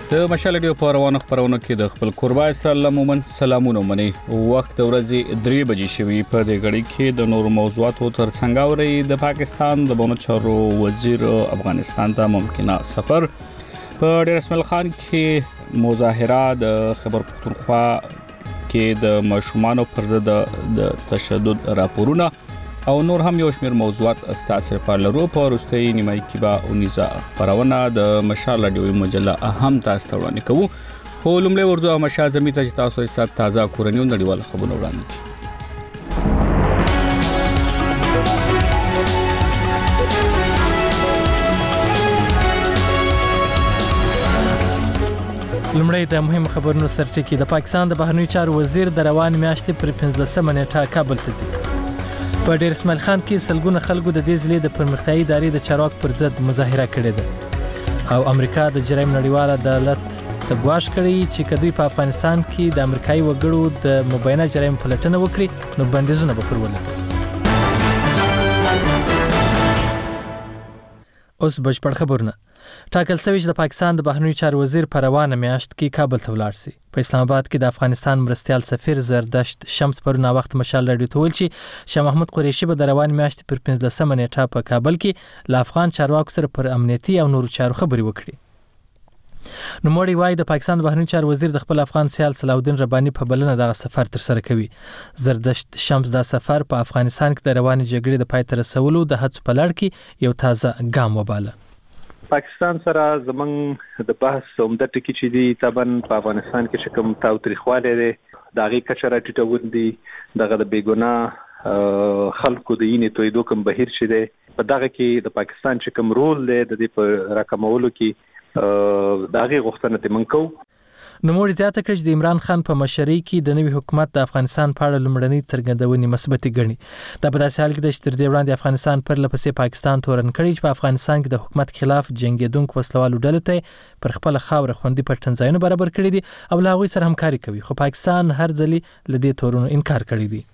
د مشال ډیو په روانو خبرونو کې د خپل قربا اسرائیل مومن سلامونه مني وخت د ورځې 3 بجې شوي په دې غړي کې د نور موضوعاتو ترڅنګ اوري د پاکستان د بونو چارو وزیر افغانستان ته ممکنه سفر په ډیر اسماعیل خان کې مظاهره د خبر پښتونخوا کې د مشومان پر ضد د تشدد راپورونه او نور هم یو شمېر موضوعات استاسر پر لرو په وروستۍ نیمایي کې به اونیزه خبرونه د مشال ډیو مجله اهم تاسو ته وړاندې کوو خو لومړی ورځو او مشال زمي ته تاسو یې سات تازه کورنیو نړیوال خبرونه وړاندې لمړی د مهم خبرونو سرچکه د پاکستان د بهرنیو چارو وزیر د روان میاشتې پر 15 نیټه کابل ته ځي په ډیر اسماعیل خان کې سلګونه خلکو د دې ځلې د پرمختیايي ادارې د چارواک پر ضد مظاهره کړې ده او امریکا د جرایم نړیوال عدالت ته غواړي کړي چې کدوې په افغانستان کې د امریکایي وګړو د مبینه جرایم پلټنه وکړي نو بندیزونه به پرولګي اوس بشپړ خبرونه ټاکل شوی چې د پاکستان د بهرنیو چارو وزیر په روانه میاشت کې کابل ته ولاړ شي په اسلام آباد کې د افغانستان مرستيال سفیر زردشت شمس پرونه وخت مشال راډیو ته ویل چې شاه محمود قریشي به د روان میاشت پر 15 نیټه په کابل کې له افغان چارواکو سره پر امنیتي او نورو چارو خبرې وکړي نو موري وای د پاکستان بهرنیو چارو وزیر د خپل افغان سیال صلاح الدین رباني په بلنه دغه سفر تر سره کوي زردشت شمس دا سفر په افغانستان کې د رواني جګړې د پای ته رسولو د هڅو په لړ کې یو تازه ګام وباله پاکستان سره زمنګ د بحث عمده ټکی چې دی طبعا په افغانستان کې کوم تاوتریخواله دی د هغه کچره ټیټول دي دغه د بیګنا خلکو د یینې تویدو کوم بهیر چې دی په دغه کې د پاکستان چې کوم رول دی د دې په راکمولو کې دغه غوښتنه د منکو نو مور زیاته کړ چې د عمران خان په مشرۍ کې د نوي حکومت د افغانستان په اړه لمړنۍ څرګندونې مثبت غني دا په داسې حال کې د تر دې وړاندې افغانستان پر لپسې پاکستان تورن کړی چې په افغانستان کې د حکومت خلاف جنگیدونکو وسلوالو ډلو ته پر خپل خاور خوندي پټن ځایونه برابر کړی دي او له هغوی سره همکاري کوي خو پاکستان هر ځلې لدې تورونو انکار کړی دی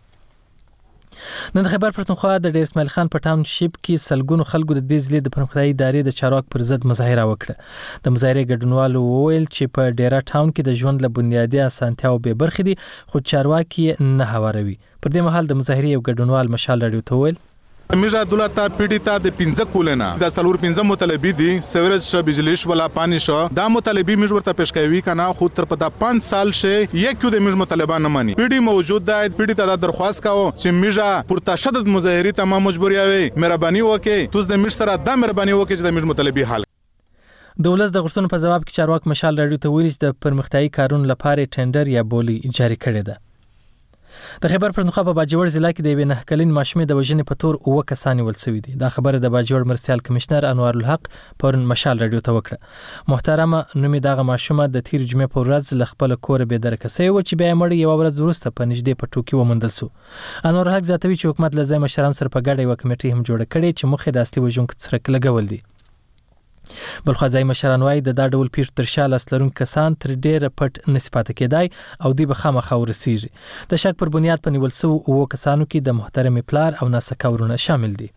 نن خبر پښتونخوا د ډیر اسماعیل خان په ټاون شپ کې سلګونو خلکو د دې ځلې د پرمختیايي ادارې د چارواک پر ضد مظاهره وکړه د مظاهره ګډونوالو وویل چې په ډیرا ټاون کې د ژوند له بنیادي اسانتیاو به برخې دي خو چارواکي نه هواروي پر دې مهال د مظاهره یو ګډونوال مشال راډیو ته ویل میرا دولتا پیډیتا د 15 کولنا د سلور 15 مطالبه دي سیورج ش بجلی ش ولا پانی ش دا مطالبه میج ورته پیش کوي کنه خو تر پتا 5 سال شه یک د میج مطالبه نه مانی پیډی موجود ده پیډیتا د درخواست کاو چې میجا پر تشدد مظاهری ته مجبوری وي مهرباني وکي توس د میج سره د مهرباني وکي چې د میج مطالبه حل دولت د غوښتنو په جواب کې چارواک مشال راډیو ته ویل چې د پرمختیايي کارونو لپاره ټندر یا بولی جاری کړی ده د خیبر پښتونخوا په باجوړ ضلع کې د وینه کلین ماشومې د وژنې په تور اوه کسان ول سوي دي دا خبره د باجوړ مرسیال کمشنر انوار الحق پرون مشال راډیو ته وکړه محترمه نومي دغه ماشومه د تیر جمعې په ورځ ل خپل کور به درکسي و چې بیا مړ یو ورځ وروسته په نږدې پټو کې ومندل سو انوار الحق زیاتوي چې حکومت لزای مشران سره په ګډه یو کمیټه هم جوړ کړي چې مخې د اصلي وژونکو سره لګول دي بلخوازای مشران وای د دا ډول پیر تر شاله لرون کسان تر ډیره پټ نسبت کېدای او دی به خامخا ورسیږي د شک پر بنیاد په نیول سو او کسانو کې د محترم پلار او ناسکاورونه شامل دي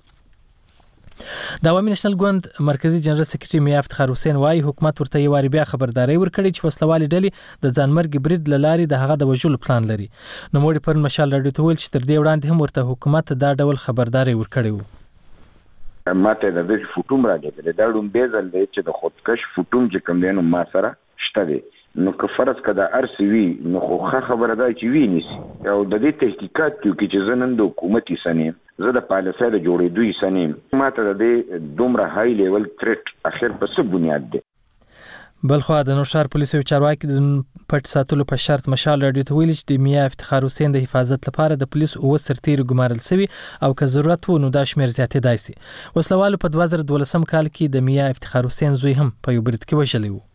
د عوامي نېشنل ګوند مرکزی جنرال سکرټری میا افتخار حسین وای حکومت ورته یو واری بیا خبرداري ورکړي چې وسلوالي ډلې د ځانمرګ برید لاري د هغه د وژلو پلان لري نو موري پر مشال راډیو ته ویل چې تر دې وړاندې هم ورته حکومت دا ډول خبرداري ورکړي وو ماته د دې فوټوم راځي دا ډوم بیزل دی چې د خودکش فوټوم چې کوم دینو ما سره شته دی نو که فرض کده ارسوي نو خو خبره ده چې وی نسی او د دې تحقیقات کې چې زنن د حکومتي سنیم زه د پالیسۍ د جوړېدوی سنیم ماته د دې دومره های لیول تریټ اخر په څه بنیاد دی بلخوا د نوشار پولیسو چارواکي د پټ ساتلو په شرط مشال راډیو ته ویل چې د میا افتخار حسین د حفاظت لپاره د پولیس او سرتیر ګمارل شوی او که ضرورت و نو دا شمیر زیاتې دای سي وسلوالو په 2012 کال کې د میا افتخار حسین زوی هم په یو برید کې وژلی و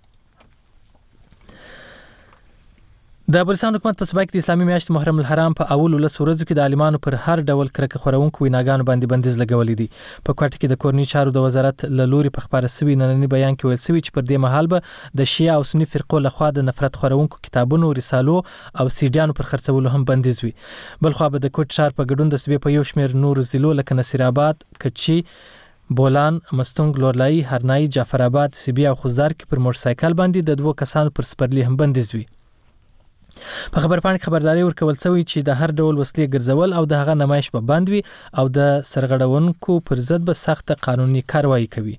د بلوچستان حکومت په سبا کې د اسلامي میاشت محرم الحرام په اول ولس ورځو کې د عالمانو پر هر ډول کرکه خورونکو ویناګانو باندې بندیز لګولې دي په کوټه کې د کورنی چارو د وزارت له لوري په خبره سوي نننی بیان کې ویل سوي چې پر دې مهال به د شیعه او سنی فرقو لخوا د نفرت خورونکو کتابونو رسالو او سیډیانو پر خرڅولو هم بندیز وي بلخوا به د کوټ شهر په ګډون د صوبې په یو شمېر نور ضلعو لکه نصیر آباد کچي بولان، مستونګ، لورلای، هرنای، جعفر آباد، سیبی او خوزدار کې پر موټر سایکل باندې د 2 کسانو پر سپرلی هم بندیز وي. په خبرپاڼه کې خبرداري ورکول شوې چې د هر ډول وسلې ګرځول او د هغه نمایش به بند وي او د سرغړونکو پر ضد به سخت قانوني کاروایی کوي.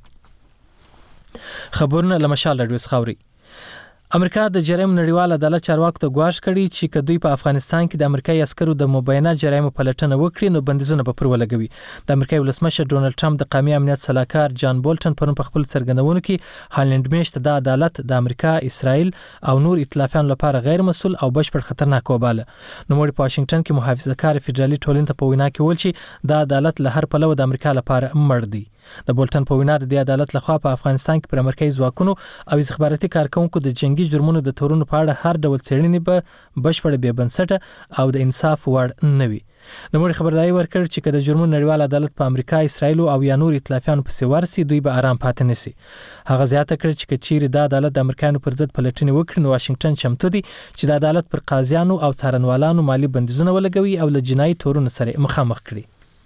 خبرونه له مشال رادیو څخه اوري. امریکا د جرایم نړیوال عدالت چارواکو ته ګواښ کړی چې کدوې په افغانستان کې د امریکایي عسکرو د مبینه جرایمو پلټنه وکړي نو بندیزونه به پر ولګوي. د امریکایي ولسمشر ډونالد ټرمپ د قومي امنیت سلاکار جان بولټن پرون په خپل څرګندونو کې هالند میشت د عدالت د امریکا، اسرائیل او نور ائتلافیانو لپاره غیر مسؤل او بشپړ خطرناک وباله. نو موږ په واشنگټن کې محافظه‌کار فدرالي ټولنې ته په وینا کې ویل چې د عدالت له هر پلوه د امریکا لپاره مړ دی. د بولټن په وینا د عدالت لخوا په افغانستان کې پر امریکایي ځواکونو او استخباراتي کارکونکو د جنگي جرمونو د تورونو په اړه هر ډول څېړنې به بشپړ بې بنسټه او د انصاف وړ نه وي. نو موږ خبرداري ورکړ چې کله جرمونو نړیوال عدالت په امریکا، اسرائیل او یا نور ائتلافیانو پسې ورسي دوی به آرام پاتې نشي. هغه زیاته کړ چې کچېری د عدالت د امریکایانو پر ضد پلټنې وکړي نو واشنگټن چمتو دی چې د عدالت پر قاضیانو او څارنوالانو مالی بندیزونه ولګوي او له جنایي تورونو سره مخامخ کړي.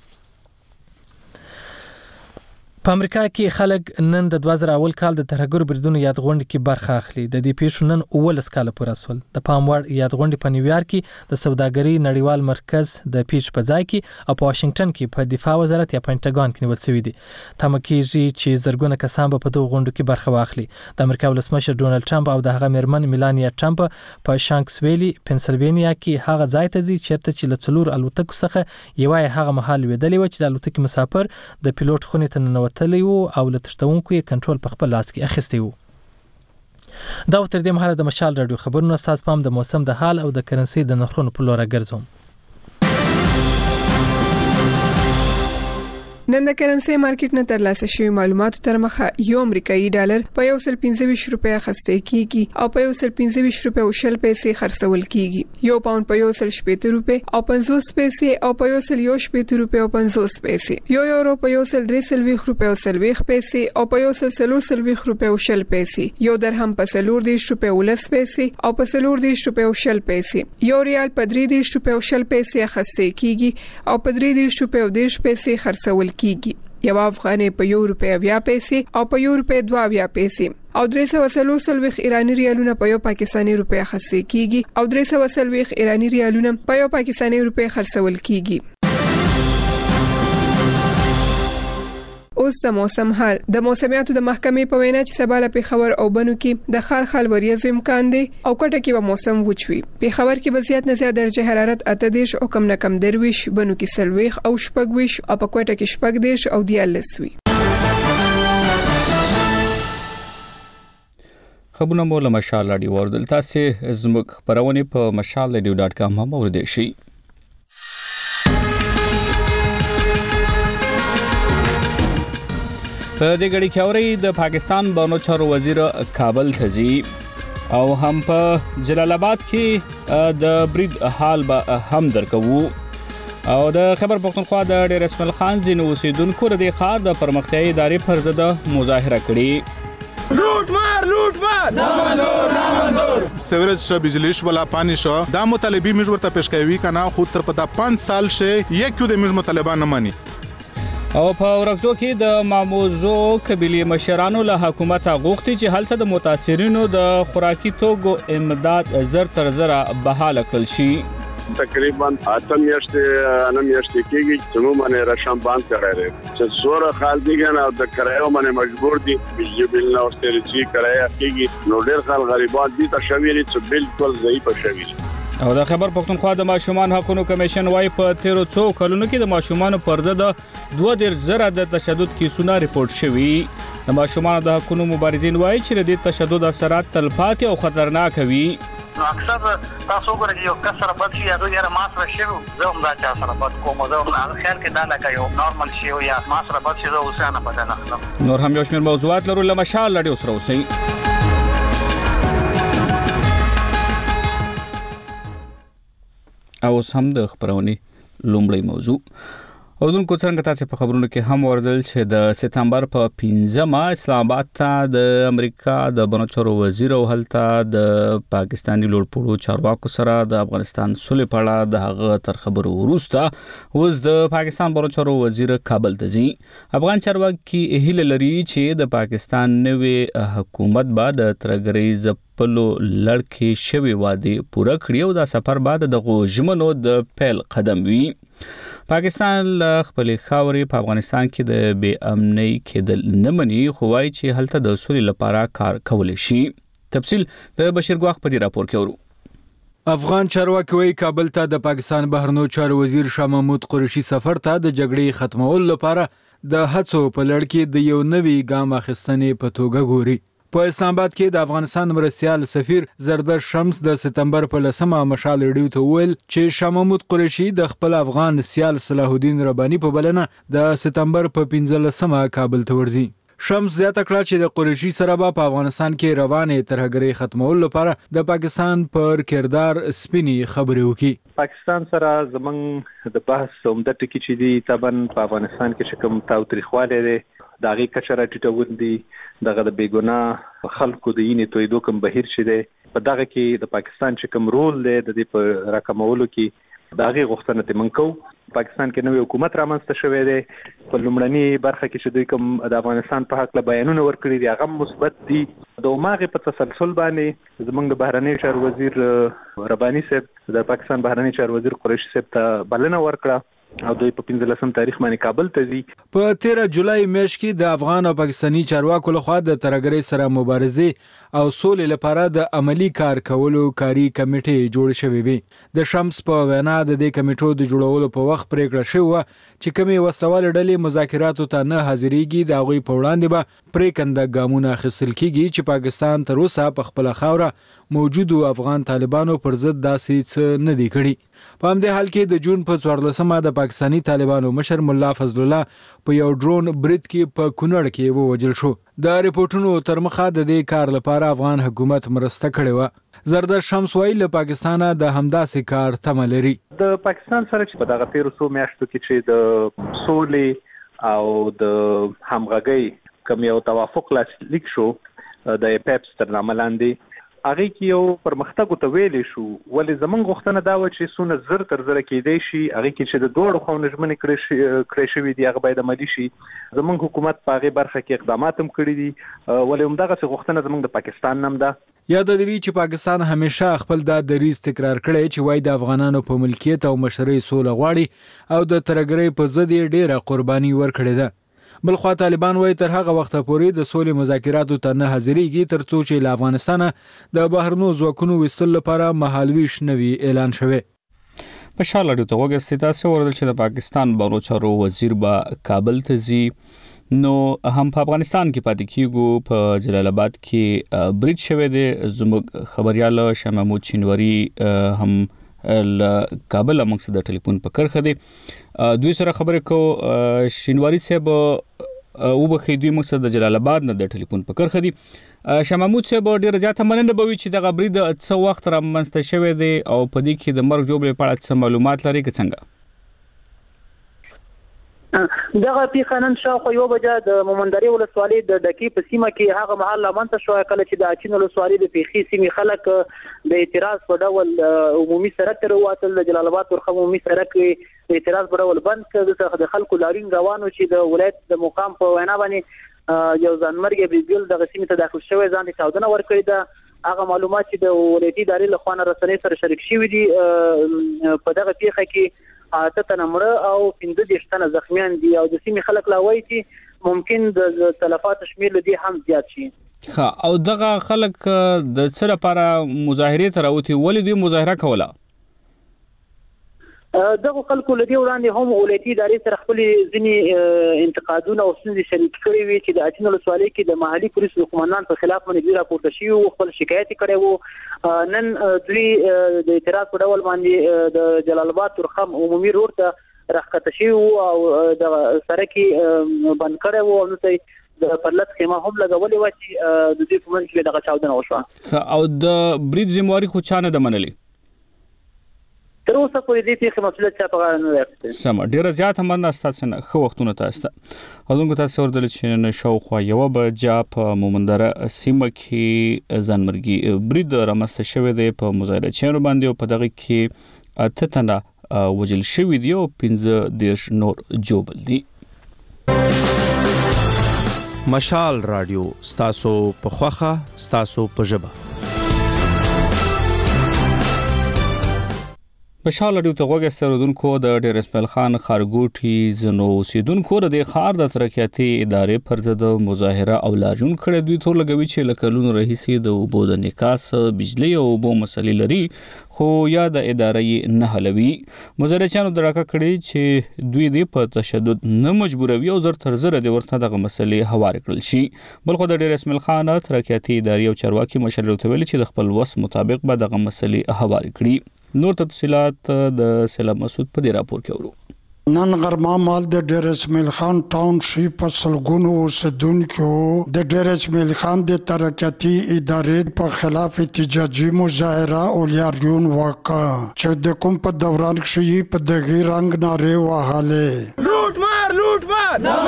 په امریکا کې خلک نن د 2000 اول کال د ترهګرو بریدونو یادغونډې کې برخه اخلي. د دې پیښو نن 19 کاله پوره شول. د پام وړ یادغونډې په نیویارک کې د سوداګرۍ نړیوال مرکز د پیښ په ځای کې او په واشنگټن کې په دفاع وزارت یا پینټاګون کې نیول شوی دي. تمه کېږي چې زرګونه کسان به په دغه غونډو کې برخه واخلي. د امریکا ولسمشر ډونالد ټرمپ او د هغه میرمن میلانیا ټرمپ په شانکسویلی پنسلوانیا کې هغه ځای ته ځي چیرته چې له 4 الوتکو څخه یوه هغه مهال ویدلې و چې د الوتکې مسافر د پیلوټ خونې ته ننوتلی و او له تشتونکو یې کنټرول په خپل لاس کې اخیستی و. دا تر دې مهاله د مشال رادیو خبرونه اساس پام د موسم د حال او د کرنسي د نرخونو په لور ګرځوم. نن د کرنسي مارکیټ نه ترلاسه شوی معلوماتو تر مخه یو امریکایي ډالر په 125 روپیا خرڅ کیږي او په 125 روپیا او شل پیسې خرڅول کیږي. یو پاوند په 170 روپیا او 50 پیسې او په 170 روپیا او 50 پیسې. یو یورو په 130 روپیا او 30 پیسې او په 140 روپیا او شل پیسې. یو درهم په 40 روپیا او 10 پیسې او په 40 روپیا او شل پیسې. یو ریال په 30 روپیا او شل پیسې خرڅ کیږي او په 30 روپیا او 10 پیسې خرڅول کیږي. یو افغانۍ په 1 روپیا 20 پیسې او په 1 روپیا 22 پیسې او 340 ایرانی ریالونه په یو پاکستاني روپیا خرڅ کیږي او 340 ایرانی ریالونه په یو پاکستاني روپیا خرڅول کیږي. اوس د موسم حال. د موسمیاتو د محکمې په وینا چې سبا له پیښور او بنو کې د خال وریځو امکان دی او کټه کې به موسم وچوي. پیښور کې به زیات نه زیات درجه حرارت 28 او کم نه کم 23، بنو کې 40 او 26 او په کوټه کې 14 او 14 وي. خبرونه مو له مشال رادیو اوردل. تاسو زموږ خبرونه په mashalradio.com هم اوریدئ شئ. په دې غړي کې اوري د پاکستان بانو چارو وزیر کابل ته ځي او هم په جلال آباد کې د برید حال به هم درکو او د خبر پښتونخوا د ډیر اسماعیل خان زینو اوسیدونکو د ښار د پرمختیايي ادارې پر ضد مظاهره کړې. لوټ مار نامنظور سیوریج شو، بجلیش والا پانی شو، دا مطالبه موږ ورته پیش کوي کنه خو تر پتا 5 سال شه یکیو د موږ مطالبه نه مانی. او په ورغزو کې د ماموزو قبيله مشرانو له حکومت غوښتي چې هلته د متاثرینو د خوراکي توګو امداد زر تر زره بحاله کړل شي. تقریبا 8 میاشتې کېږي چې موږ باندې راشم باندې کړی چې زوره خال دیګن او د کرایو باندې مجبور دي بجلی بل نه ورته کرایه کېږي نو ډېر خلک غریبان دي ته شویري چې بالکل ضعیف شوی. او د خبر پښتونخوا د ماشومان حقوقو کمیشن وايي په 13 کلونو کې د ماشومان پر ضد 2000 د تشدد کیسونه ریپورت شوي. د ماشومان د حقوقو مبارزین وايي چې د تشدد اثرات تلپاتې او خطرناک وي. نو اکثر تاسو ګورئ یو کسر بد شي یا یو ماسره شي زه هم دا چا سره بد کوم زه هم خیال کې دا لکه یو نورمال شي یا ماسره بد شي زه اوسانه بدل اخلم. نور هم یو شمېر موضوعات لرو له مشال لري اوسره اوسئ. اوس هم د خبرونې لومړی موضوع اودونکو څنګه تاسو په خبرونو کې هم وردل چې د سپتمبر په 15 اسلام آباد ته د امریکا د بنچورو وزیر او هلته د پاکستاني لوړپوړو چارواکو سره د افغانستان سولې په اړه د هغه تر خبرو وروسته اوس د پاکستان بنچورو وزیر کابل ته ځي. افغان چارواکي هیله لري چې د پاکستان نوې حکومت به د ترګری زپلو لړکې شوی وعده پوره کړي او دا سفر بعد د غوژمنو د پیل قدم وي. پاکستان له خپل خاورې په افغانستان کې د بې امنۍ کېدل نه مني خو وايي چې هلته د سولې لپاره کار کولی شي. تفصیل د بشیر ګواخ په دې راپور کې ورو. افغان چارواکي وايي کابل ته د پاکستان بهرنیو چارو وزیر شاه محمود قریشي سفر ته د جګړې ختمولو لپاره د هڅو په لړ کې د یو نوي ګام اخیستنې په توګه ګوري. په اسلام آباد کې د افغانستان مرستیال سفیر زردر شمس د سپتمبر په 10 مشال ریډیو ته ویل چې شاه محمود قریشي د خپل افغان سیال صلاح الدین رباني په بلنه د سپتمبر په 15 کابل ته ورځي. شمس زیاته کړه چې د قریشي سره په افغانستان کې روانې ترهګرۍ ختمولو لپاره د پاکستان پر کردار سپینی خبرې وکړي. پاکستان سره زمنګ د بحث عمده ټکی چې دی طبعا په افغانستان کې شکم تاوتریخواله دی داغي کچره ټیټون دي دغه د بیګنا خلکو د یینې تویدو کوم بهیر شیده په دغه کې د پاکستان چې کوم رول دی د دې په راکمولو کې داغي غوښتنه تمنکو. پاکستان کې نوې حکومت رامنځته شوې ده په لومړني برخه کې چې دوی کوم د افغانستان په حق له بیانونه ورکړي دي هغه مثبت دي. د ماغه په تسلسل باندې زمونږ د بهرنی چارو وزیر رباني صاحب د پاکستان بهرنی چارو وزیر قریشي صاحب ته بلنه ورکړه او دوی په 15 تاریخ باندې کابل ته ځي. په 13 جولای میاشت کې د افغان او پاکستاني چارواکو لخوا د ترهګرۍ سره مبارزې او سولې لپاره د عملی کار کولو کاری کمیټې جوړ شوې وي. د شمس په وینا د دې کمیټو د جوړولو په وخت پریکړه شوه چې کومې وسوال ډلې مذاکراتو ته نه حاضرېږي د هغوی په وړاندې به پریکنده ګامونه اخیستل کیږي چې پاکستان تر اوسه په خپل خاوره موجودو افغان طالبانو پر ضد داسې څه نه دی کړی. په همدې حال کې د جون په 14مه د پاکستاني طالبانو مشر مولا فضل الله په یو ډرون برید کې په کونړ کې ووجل شو. د ریپورتونو تر مخه د دې کار لپاره افغان حکومت مرسته کړې و. زردر شمس وایي له پاکستانه د همداسې کار تمه لري. د پاکستان سره چې په دغه 1300 میاشتو کې چې د سولې او د همغږۍ کوم یو توافق لاسلیک شو د ایپیپس تر نامه لاندې هغه کې یو پرمختګ ته ویلې شو ولې زمونږ غوښتنه دا و چې سونه زر تر زر کېدې شي هغه کې چې د دوړو خو نجمنې کړې شوې دي هغه باید عملي شي. زمونږ حکومت په هغه برخه کې اقدامات هم کړي دي ولې همدغه غوښتنه زمونږ د پاکستان نام ده. یاد دی چې پاکستان همیشه خپل د دریز تکرار کړی چې وای د افغانانو په ملکیت او مشرۍ سوله غواړي او د ترهګرۍ په ضد ډیره قرباني ورکړې ده. بلخوا طالبان وایي تر هغه وخته پورې د سولې مذاکراتو ته نه حاضرېږي ترڅو چې له افغانستانه د بهرنیو ځواکونو ویستلو لپاره مهالویش نوي اعلان شوی. په شال اړیو ته وګورئ تاسو وردل چې د پاکستان بهرنیو چارو وزیر به کابل ته ځي نو هم په افغانستان کې پاتې کیږو. په جلال آباد کې برید شوی دی. زموږ خبريال شاه محمود شینواری هم کابل موږ د ټلیفون په کرخه دی دوی سره خبرې کو. شینواری صاحب او بخې دوی موږ د جلال آباد نه د ټلیفون په کرخه دی. شاه محمود صاحب ډیر زیاته مننه به وي چې د غبرید څو وخت را منځته شوی دی او په دې کې د مرګ جوړې په اړه څه معلومات لري که څنګه؟ دغه پیښه نن شاوخوا یو بجه د مومندرې ولسوالۍ د ډکی په سیمه کې هغه مهال لامنځته شوه کله چې د اچین ولسوالۍ د پیښې سیمې خلک د اعتراض په ډول عمومي سړک ته راووتل. د جلال آباد ورخه عمومي سړک د اعتراض په ډول بند کړ. د خلکو لاریون روانو چې د ولایت د مقام په وینا باندې یو ځانمرګي بریګل د سیمې ته داخل شوی ځان ته چاودنه ورکړې ده. هغه معلومات چې د ولایتي ادارې له خوا رسنۍ سره شریک شوي دي په دغه پیښه کې 8 تنه مړه او 15 تنه زخمیان دي او د سیمې خلک لا وایي چې ممکن د تلفات شمیر لدی هم زیات شي. او دغه خلک د څه لپاره مظاهره ته راوتی ولې دوی مظاهره کوله؟ دغه خلکو لدی وړاندې هم ولایتي ادارې سره خپل ځینی انتقادونه او ستونزې شریک کړي وي چې د اچین ولسوالۍ کې د محلي پولیسو د قومندان په خلاف باندې راپورته شوی او خپل شکایت کړی وو. نن دوی د اعتراض په ډول باندې د جلال آباد ترخم عمومي روډ ته راخته شوی او د سړکي بند کړی وو نو ته د پرلط خیمه هم لګولې و چې د دې په منځ کې دغه چاودنه وشوه. او د برید ذمہواری خو چانه د منلې تر اوسه پورې دې پیښې مسؤلیت چا په غاړه نه راځي. سم ډیره زیات مننه تاسو نه خو وختونه تاسو هغه تاسو ورته چې نه شاوخوا یو بجا په مومندره سیمه کې ځانمرګي برید رامسته شوی دی په مظاهره چینو باندې او په دغه کې اته تنه وجل شوی دی او 15 نور جوبل دي. مشال رادیو ستاسو په خوخه ستاسو په ژبه. مشال رادیو ته غوږ استرودونکو د ډیر اسماعیل خان خارګوټي زنو اوسیدونکو د ښار د ترقیاتي ادارې پر ضد مظاهره او لاریون کړی. دوی تور لګوي چې لکلونو رئیسي د اوبو د نکاس بجلی او اوبو مسلې لري خو یا د ادارې نه حلوي. مظاهرچیانو درکه کړی چې دوی دې په تشدد نه مجبوروي او زر تر زر د ورته دغه مسلې هوار کړل شي. بل خو د ډیر اسماعیل خان ترقیاتي ادارې او چارواکي مشر ورته ویلي چې د خپل وس مطابق به دغه مسلې هوار کړي. نور تفصيلات د سلام مسعود په دې راپور کې ورو. نن غرمه مال د ډیر اسماعیل خان ټاون شي په سلګونو اوسیدونکو د ډیر اسماعیل خان د ترقیاتي ادارې په خلاف احتجاجي مظاهره او لاریون وکړه چې د کوم په دوران کې په دغه رنگ ناره وهاله लूट मार ना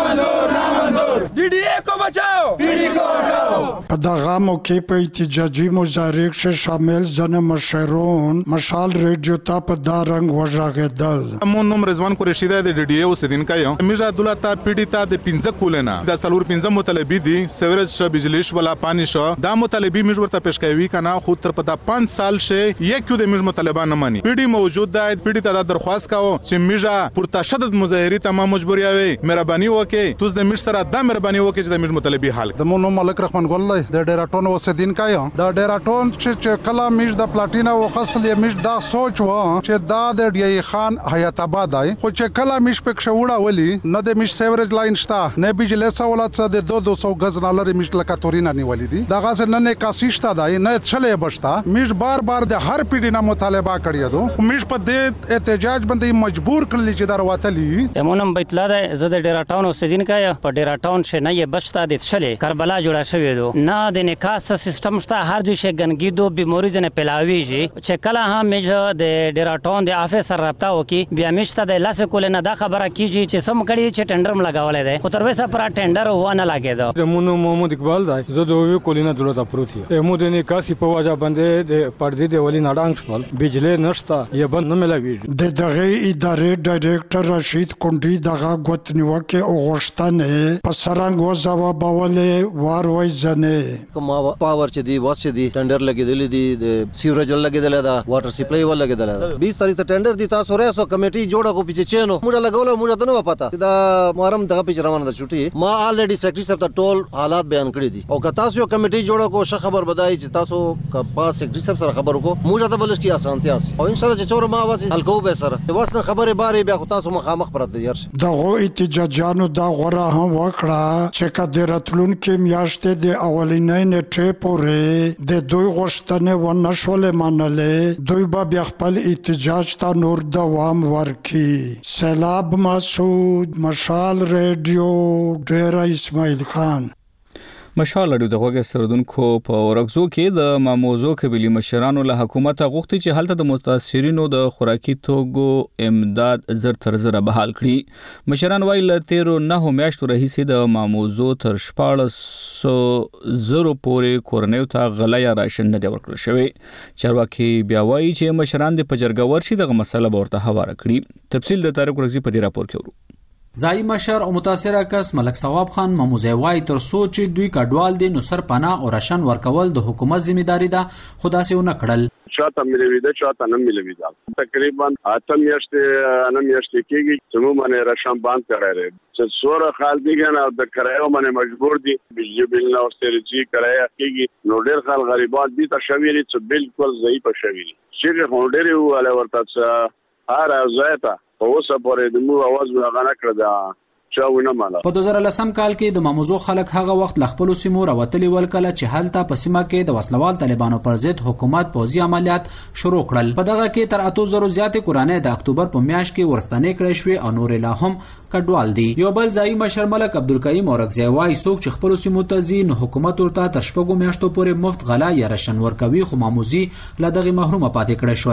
मंजूर डीडीए को बचाओ पीडी को हटाओ. په دغه موقع په احتجاجي مظاهره کې شامل ځنه مشرون مشال ریډیو ته په دا رنگ وژغېدل. مون نوم رضوان قریشی د ډي ډي او اوسیدونکو یم. امیر عبدالله تا پیډی تا د 15 کولنه د سلور 15 مطالبه دي سیوریج ش بجلی ش ولا پانی ش دا مطالبه میج ورته پیش کوي کنه خو تر پتا 5 سال شه یکیو د میج مطالبه نه مانی. پیډی موجود ده پیډی ته درخواست کاو چې میجا پر تشدد مظاهری ته ما مجبوری وي مهرباني وکي توس د میج سره د مهرباني وکي چې د میج مطالبه حل. د مونږ ملک رحمان ګل د ډیراټون اوسیدونکو یم. د ډیراټون چې کله میج د پلاټینا وخصل یې میج دا سوچ و چې دا د ډی خان حیات آباد آی خو چې کله میج پک شوړه ولی نه د میج سیوریج لاین شتا نه بجلی سہولت څه د 200 غز نالر میج لکه تورینا نیولې دي دغه څه نه کاسي شتا دای نه چلے بشتا. میج بار د هر پیډی نه مطالبه کړی دو میج په دې احتجاج باندې مجبور کړل چې درواتلی. امونم بیت الله ده زه د ډیراټون اوسیدونکو یم. په ډیراټون شه نه یې بشتا د چلے کربلا جوړه شوې دو نه د نکاس سیستم شته هر دوی شه ګنګي دو بیماری نه پلاویږي چې کله هم میج د ډیراټون د افیسر رابطه وکي بیا میشته د لاس کول نه دا خبره کیږي چې سم کړي چې ټندر لګولې ده خو تر وسه پر ټندر ونه لګیدو. رمونو محمد اقبال دا زه د وی کولینه دولت پروتي امو د نکاسي په وجه باندې د پردې د ولی نډانګ شول بجلی نشتا یې بند نه ملوي. د دغه ادارې ډایریکټر رشید کونډي دغه غوتنیوکه او غشتنه په سرنګ وځوا باولې وار وای زنه کوم پاور چې دی واس چې دی ټندر لګیدل دي د سیوریج لګیدل دا واټر سپلای ول لګیدل 20 تاریخ ته ټندر دي تاسو راسو کمیټي جوړه کو پیچھے چینو موږ لګول موږ ته نه پتا دا محرم دغه پیچھے روانه ده چټي ما الریډي سیکریټری صاحب ته ټول حالات بیان کړی دي او که تاسو کمیټي جوړه کو ش خبر بدای چې تاسو کا پاس سیکریټری صاحب سره خبر کو موږ ته بلش کی اسانتیا سي او ان شاء الله چې چور ما आवाज الکو به سره واسنه خبره باره بیا تاسو مخامخ پرته یار دغه احتجاجانو دا غره هم وکړه چې کډرتلون کې میاشتې د اولینې نیټه پورې د دوی غشتنه و نشول منلې دوی به بیا خپل احتجاج ته نور دوام ورکي. سلام مسعود مشال ریډیو ډیر اسماعیل خان. مشال رادیو د غوږ استرودونکو په ورغزو کې د ماموزو قبيلي مشرانو له حکومت غوښتي چې هلته د متاثرینو د خوراکي توګو امداد زر تر زر بحال کړي. مشران وایي له 13 میاشتو راهیسې د ماموزو تر 1400 زرو پورې کورنیو ته غله یا راشن نه دی ورکړل شوی. چارواکي بیا وایي چې مشران د پجرګور شي دغه مسله به ورته هواره کړي. تفصیل د طارق رغزي په دې راپور کې ورو. ځای مشر او متاثره کس ملک ثواب خان ماموزه وای تر سوچ دوی کډوال دي نو سر پناه او راشن ورکول د حکومت ځمېداري ده خدا سي ونه کړل. چاته ملوي ده چاته نه ملوي ده تقریبا اته میاشتې کېږي چې موږ باندې راشن باندې کړی چې سوره خال دیګن او د کرایو باندې مجبور دي بجلی بل نه اوسترچی کرایه کېږي نو ډېر خلک غریبان دي ته شویری چې بالکل ضعیف شویری چې هونډري ولا ورته هر ځایته په اوسه پورې د مو आवाज غنا کړ دا چاونه مالا. په 2010 کال کې د ماموزو خلک هغه وخت لخپل سیمو راوتلی ولکله چې هلته په سیمه کې د وسلوال طالبانو پر ضد حکومت پوځي عملیات شروع کړل. په دغه کې تر 8000 زیاتې کورانه د اکتوبر په میاشت کې ورستانې کړې شوې او نور لا هم کډوال دي. یو بل ځای مشر ملک عبدالکریم اورغزی وای څوک چې خپل سیمو ته ځي نو حکومت ورته تر شپږو میاشتو پورې مفت غلا یا راشن ورکوي خو ماموزي له دغه محروم پاتې کړي شول.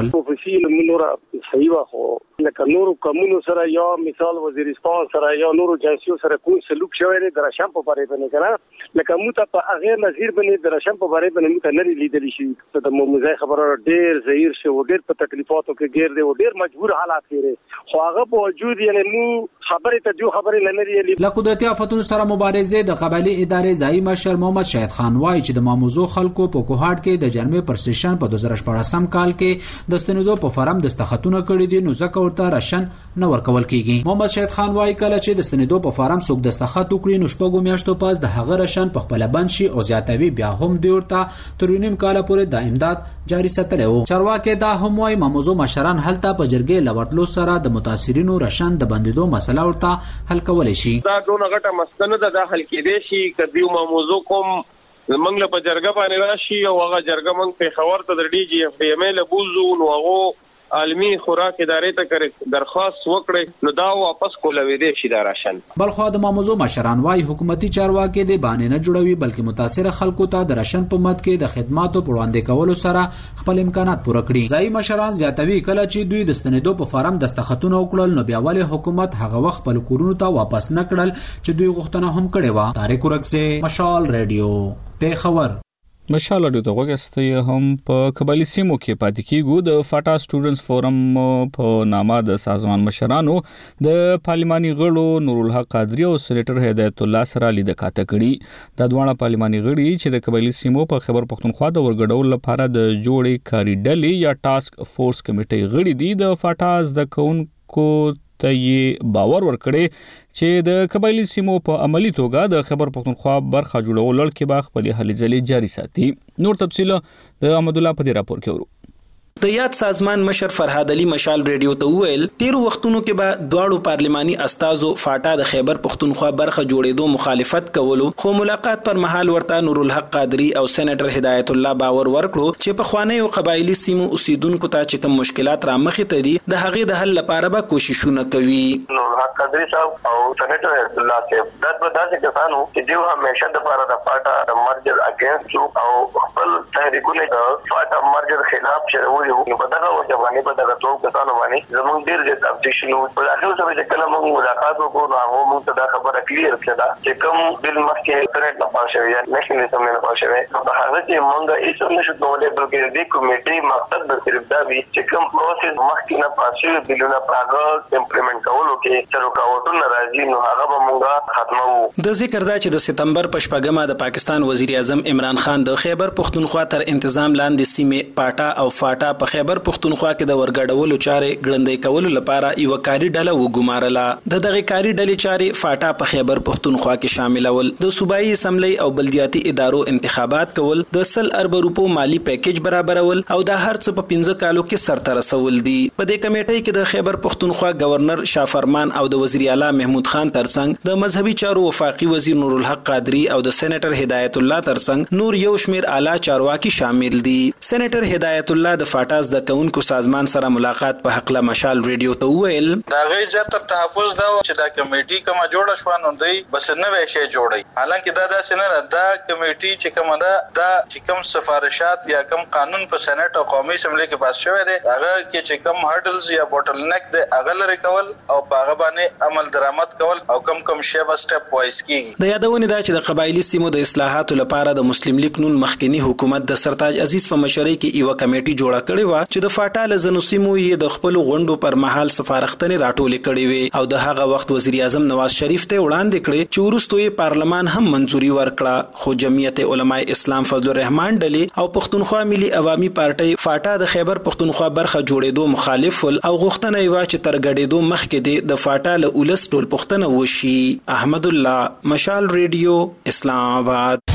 کافي نور صحیح واخو لکه نور کومونو سره یا مثال وزیرستان سره یا نور جنسیو سره کوم سلوک شوی دی درشم په باره باندې کنه لکه موته په غیر نظیر باندې درشم په باره باندې موته نه لیدل شي ته د موزه خبره ډیر زهیر شو ډیر په تکلیفاتو کې ګیر دی او ډیر مجبور حالات کې خو هغه په وجود یعنی مو خبره ته جو خبره لنري له قدرتي آفتونو سره مبارزه د قبایلی ادارې ځای مشر محمد شهید خان وایي چې د ماموزو خلکو په کوهاټ کې د جرمې پرسیشن په 2014 کال کې د ستنېدو په فارم دستخطونه کړي دي نو ځکه ورته راشن نه ورکول کیږي. محمد شهید خان وایي کله چې د ستنېدو په فارم څوک دستخط وکړي نو شپږو میاشتو پس د هغه راشن په خپل بند شي او زیاتوي بیا هم دی ورته تر نیم کال پورې د امداد جاری ساتلی وو. چارواکي دا هم وایي ماموزو مشران هلته په جرګې لوټلو سره د متاثرینو راشن د بندیدو مسله ورته حل کولی شي. دا ډونه غټه مسله ده د حل کېدی شي کدیو ماموزو کوم زمنګ له په جرګه باندې راشي او هغه جرګه مونږ په خبر ته د ډي جی اف ډي ام ال بوزو نو هغه عالمي خوراک ادارې ته کړي درخواست وکړي نو دا واپس کولوي دي شي دا راشن. بلخو د ماموزو مشران وايي حکومتي چارواکي د باندې نه جوړوي بلکې متاثر خلکو ته د راشن په مد کې د خدماتو په وړاندې کولو سره خپل امکانات پوره کړي. ځای مشران زیاتوي کله چې دوی د ستنېدو په فارم دستخطونه وکړل نو بیا ولې حکومت هغه وخت خپل کورونو ته واپس نه کړل چې دوی غوښتنه هم کړې و. طارق ورکسه مشال رادیو پیښور. مشال رادیو ته وګورئ هم په قبایلی سیمو کې پاتې کیږو د فاټا سټوډنټس فورم په نامه د سازمان مشرانو د پارلماني غړو نور الحق قادری او سېنیټر هدایت الله سره لیدل کاته کړي. د دوه پارلماني غړي چې د قبایلی سیمو په خیبر پختونخوا د ورګډول لپاره د جوړې کاری ډلې یا ټاسک فورس کمیټې غړي دي د فاټا د کونکو ته یې باور ورکړي چې د قبایلی سیمو په عملی توګه د خیبر پختونخوا برخه جوړول کې به خپل هلې ځلې جاری ساتي. نور تفصیل د احمد الله په دې راپور کې ورو. د یاد سازمان مشر فرهاد علي مشال ریډیو ته وویل تیر وختونو کې به دواړو پارلماني استازو فاټا د خیبر پختونخوا برخه جوړېدو مخالفت کولو خو ملاقات پر مهال ورته نور الحق قادری او سېنیټر هدایت الله باور ورکړو چې په خوانی او قبایلی سیمو اوسیدونکو ته چې کوم مشکلات را مخې ته دي د هغې د حل لپاره به کوششونه کوي. نور الحق قادری صاحب او سېنیټر هدایت الله صاحب د داسې کسانو چې دوی همیشه د لپاره د فاټا د مرجر اگینست او خپل تحریکونه د فاټا مرجر خلاف شروع نو په دغه وجه باندې په دغه ټول کسانو باندې زموږ ډیر د تفتیش نو په دغه سره چې کله موږ ملاقات وکړو نو هغه موږ ته دا خبره کلیر کړه چې کوم بل مخکې ترټ نه پاشوي یا نشنل اسمبلی نه پاشوي په هغه کې موږ هیڅ نشو کولای بلکې د کمیټې مقصد د صرف دا وی چې کوم پروسس مخکې نه پاشي بلونه پاګه امپلیمنٹ کولو کې چې رکاوټونه راځي نو هغه به موږ ختمو. د ذکر دا چې د سپتمبر په شپږمه د پاکستان وزیر اعظم عمران خان د خیبر پختونخوا تر انتظام لاندې سیمه پاټا او فاټا په خیبر پختونخوا کې د ورګډولو چارې ګړندې کولو لپاره یو کاری ډله وګمارله. د دغه کاری ډلې چارې فاټا په خیبر پختونخوا کې شاملول د صوبایي اسمبلی او بلدیاتي ادارو انتخابات کول د 100 ارب روپو مالی پیکیج برابرول او د هر څه په 15 کالو کې سرته رسول دي. په دې کمیټې کې د خیبر پختونخوا گورنر شافرمان او د وزیر اعلی محمود خان ترڅنګ د مذهبي چارو وفاقي وزیر نور الحق قادری او د سېنیټر هدایت الله ترڅنګ نور یو شمیر اعلی چارواکي شامل دي. سېنیټر هدایت الله د فاټا د کونکو سازمان سره ملاقات په حق له مشال ریډیو ته ویل دا غي زیاتر تحفظ دا چې دا کمیټي کوم جوړه شو نو دی بس نه وی شي جوړي حالانکه دا داسې نه دا کمیټي چې کوم دا چې کوم سفارشات یا کوم قانون په سېنات او قومي اسمبلی کې پاس شوی دی هغه کې چې کوم هارډلز یا بوټل نیک دی هغه لري کول او هغه باندې عمل درآمد کول او کوم شی به سټپ وایس کیږي. د یادونه دا چې د قبایلی سیمو د اصلاحاتو لپاره د مسلم لیگ نون مخکنی حکومت د سرتاج عزیز په مشرۍ کې یو کمیټي جوړه کړې و چې د فاټا له زنو سیمو یې د خپل غونډو پر مهال سفارښتنې راټولې کړې وې او د هغه وخت وزیر اعظم نواز شریف ته وړاندې کړې چې وروسته یې پارلمان هم منځوري ورکړه خو جمعیت علماء اسلام فضل الرحمن ډلې او پښتونخوا ملي عوامي پارټي فاټا د خیبر پښتونخوا برخه جوړېدو مخالف او غوښتنه یې وا چې تر ګډېدو مخکې د فاټا له اولس ټول پښتنه وشي. احمد الله مشال ریډیو اسلام آباد.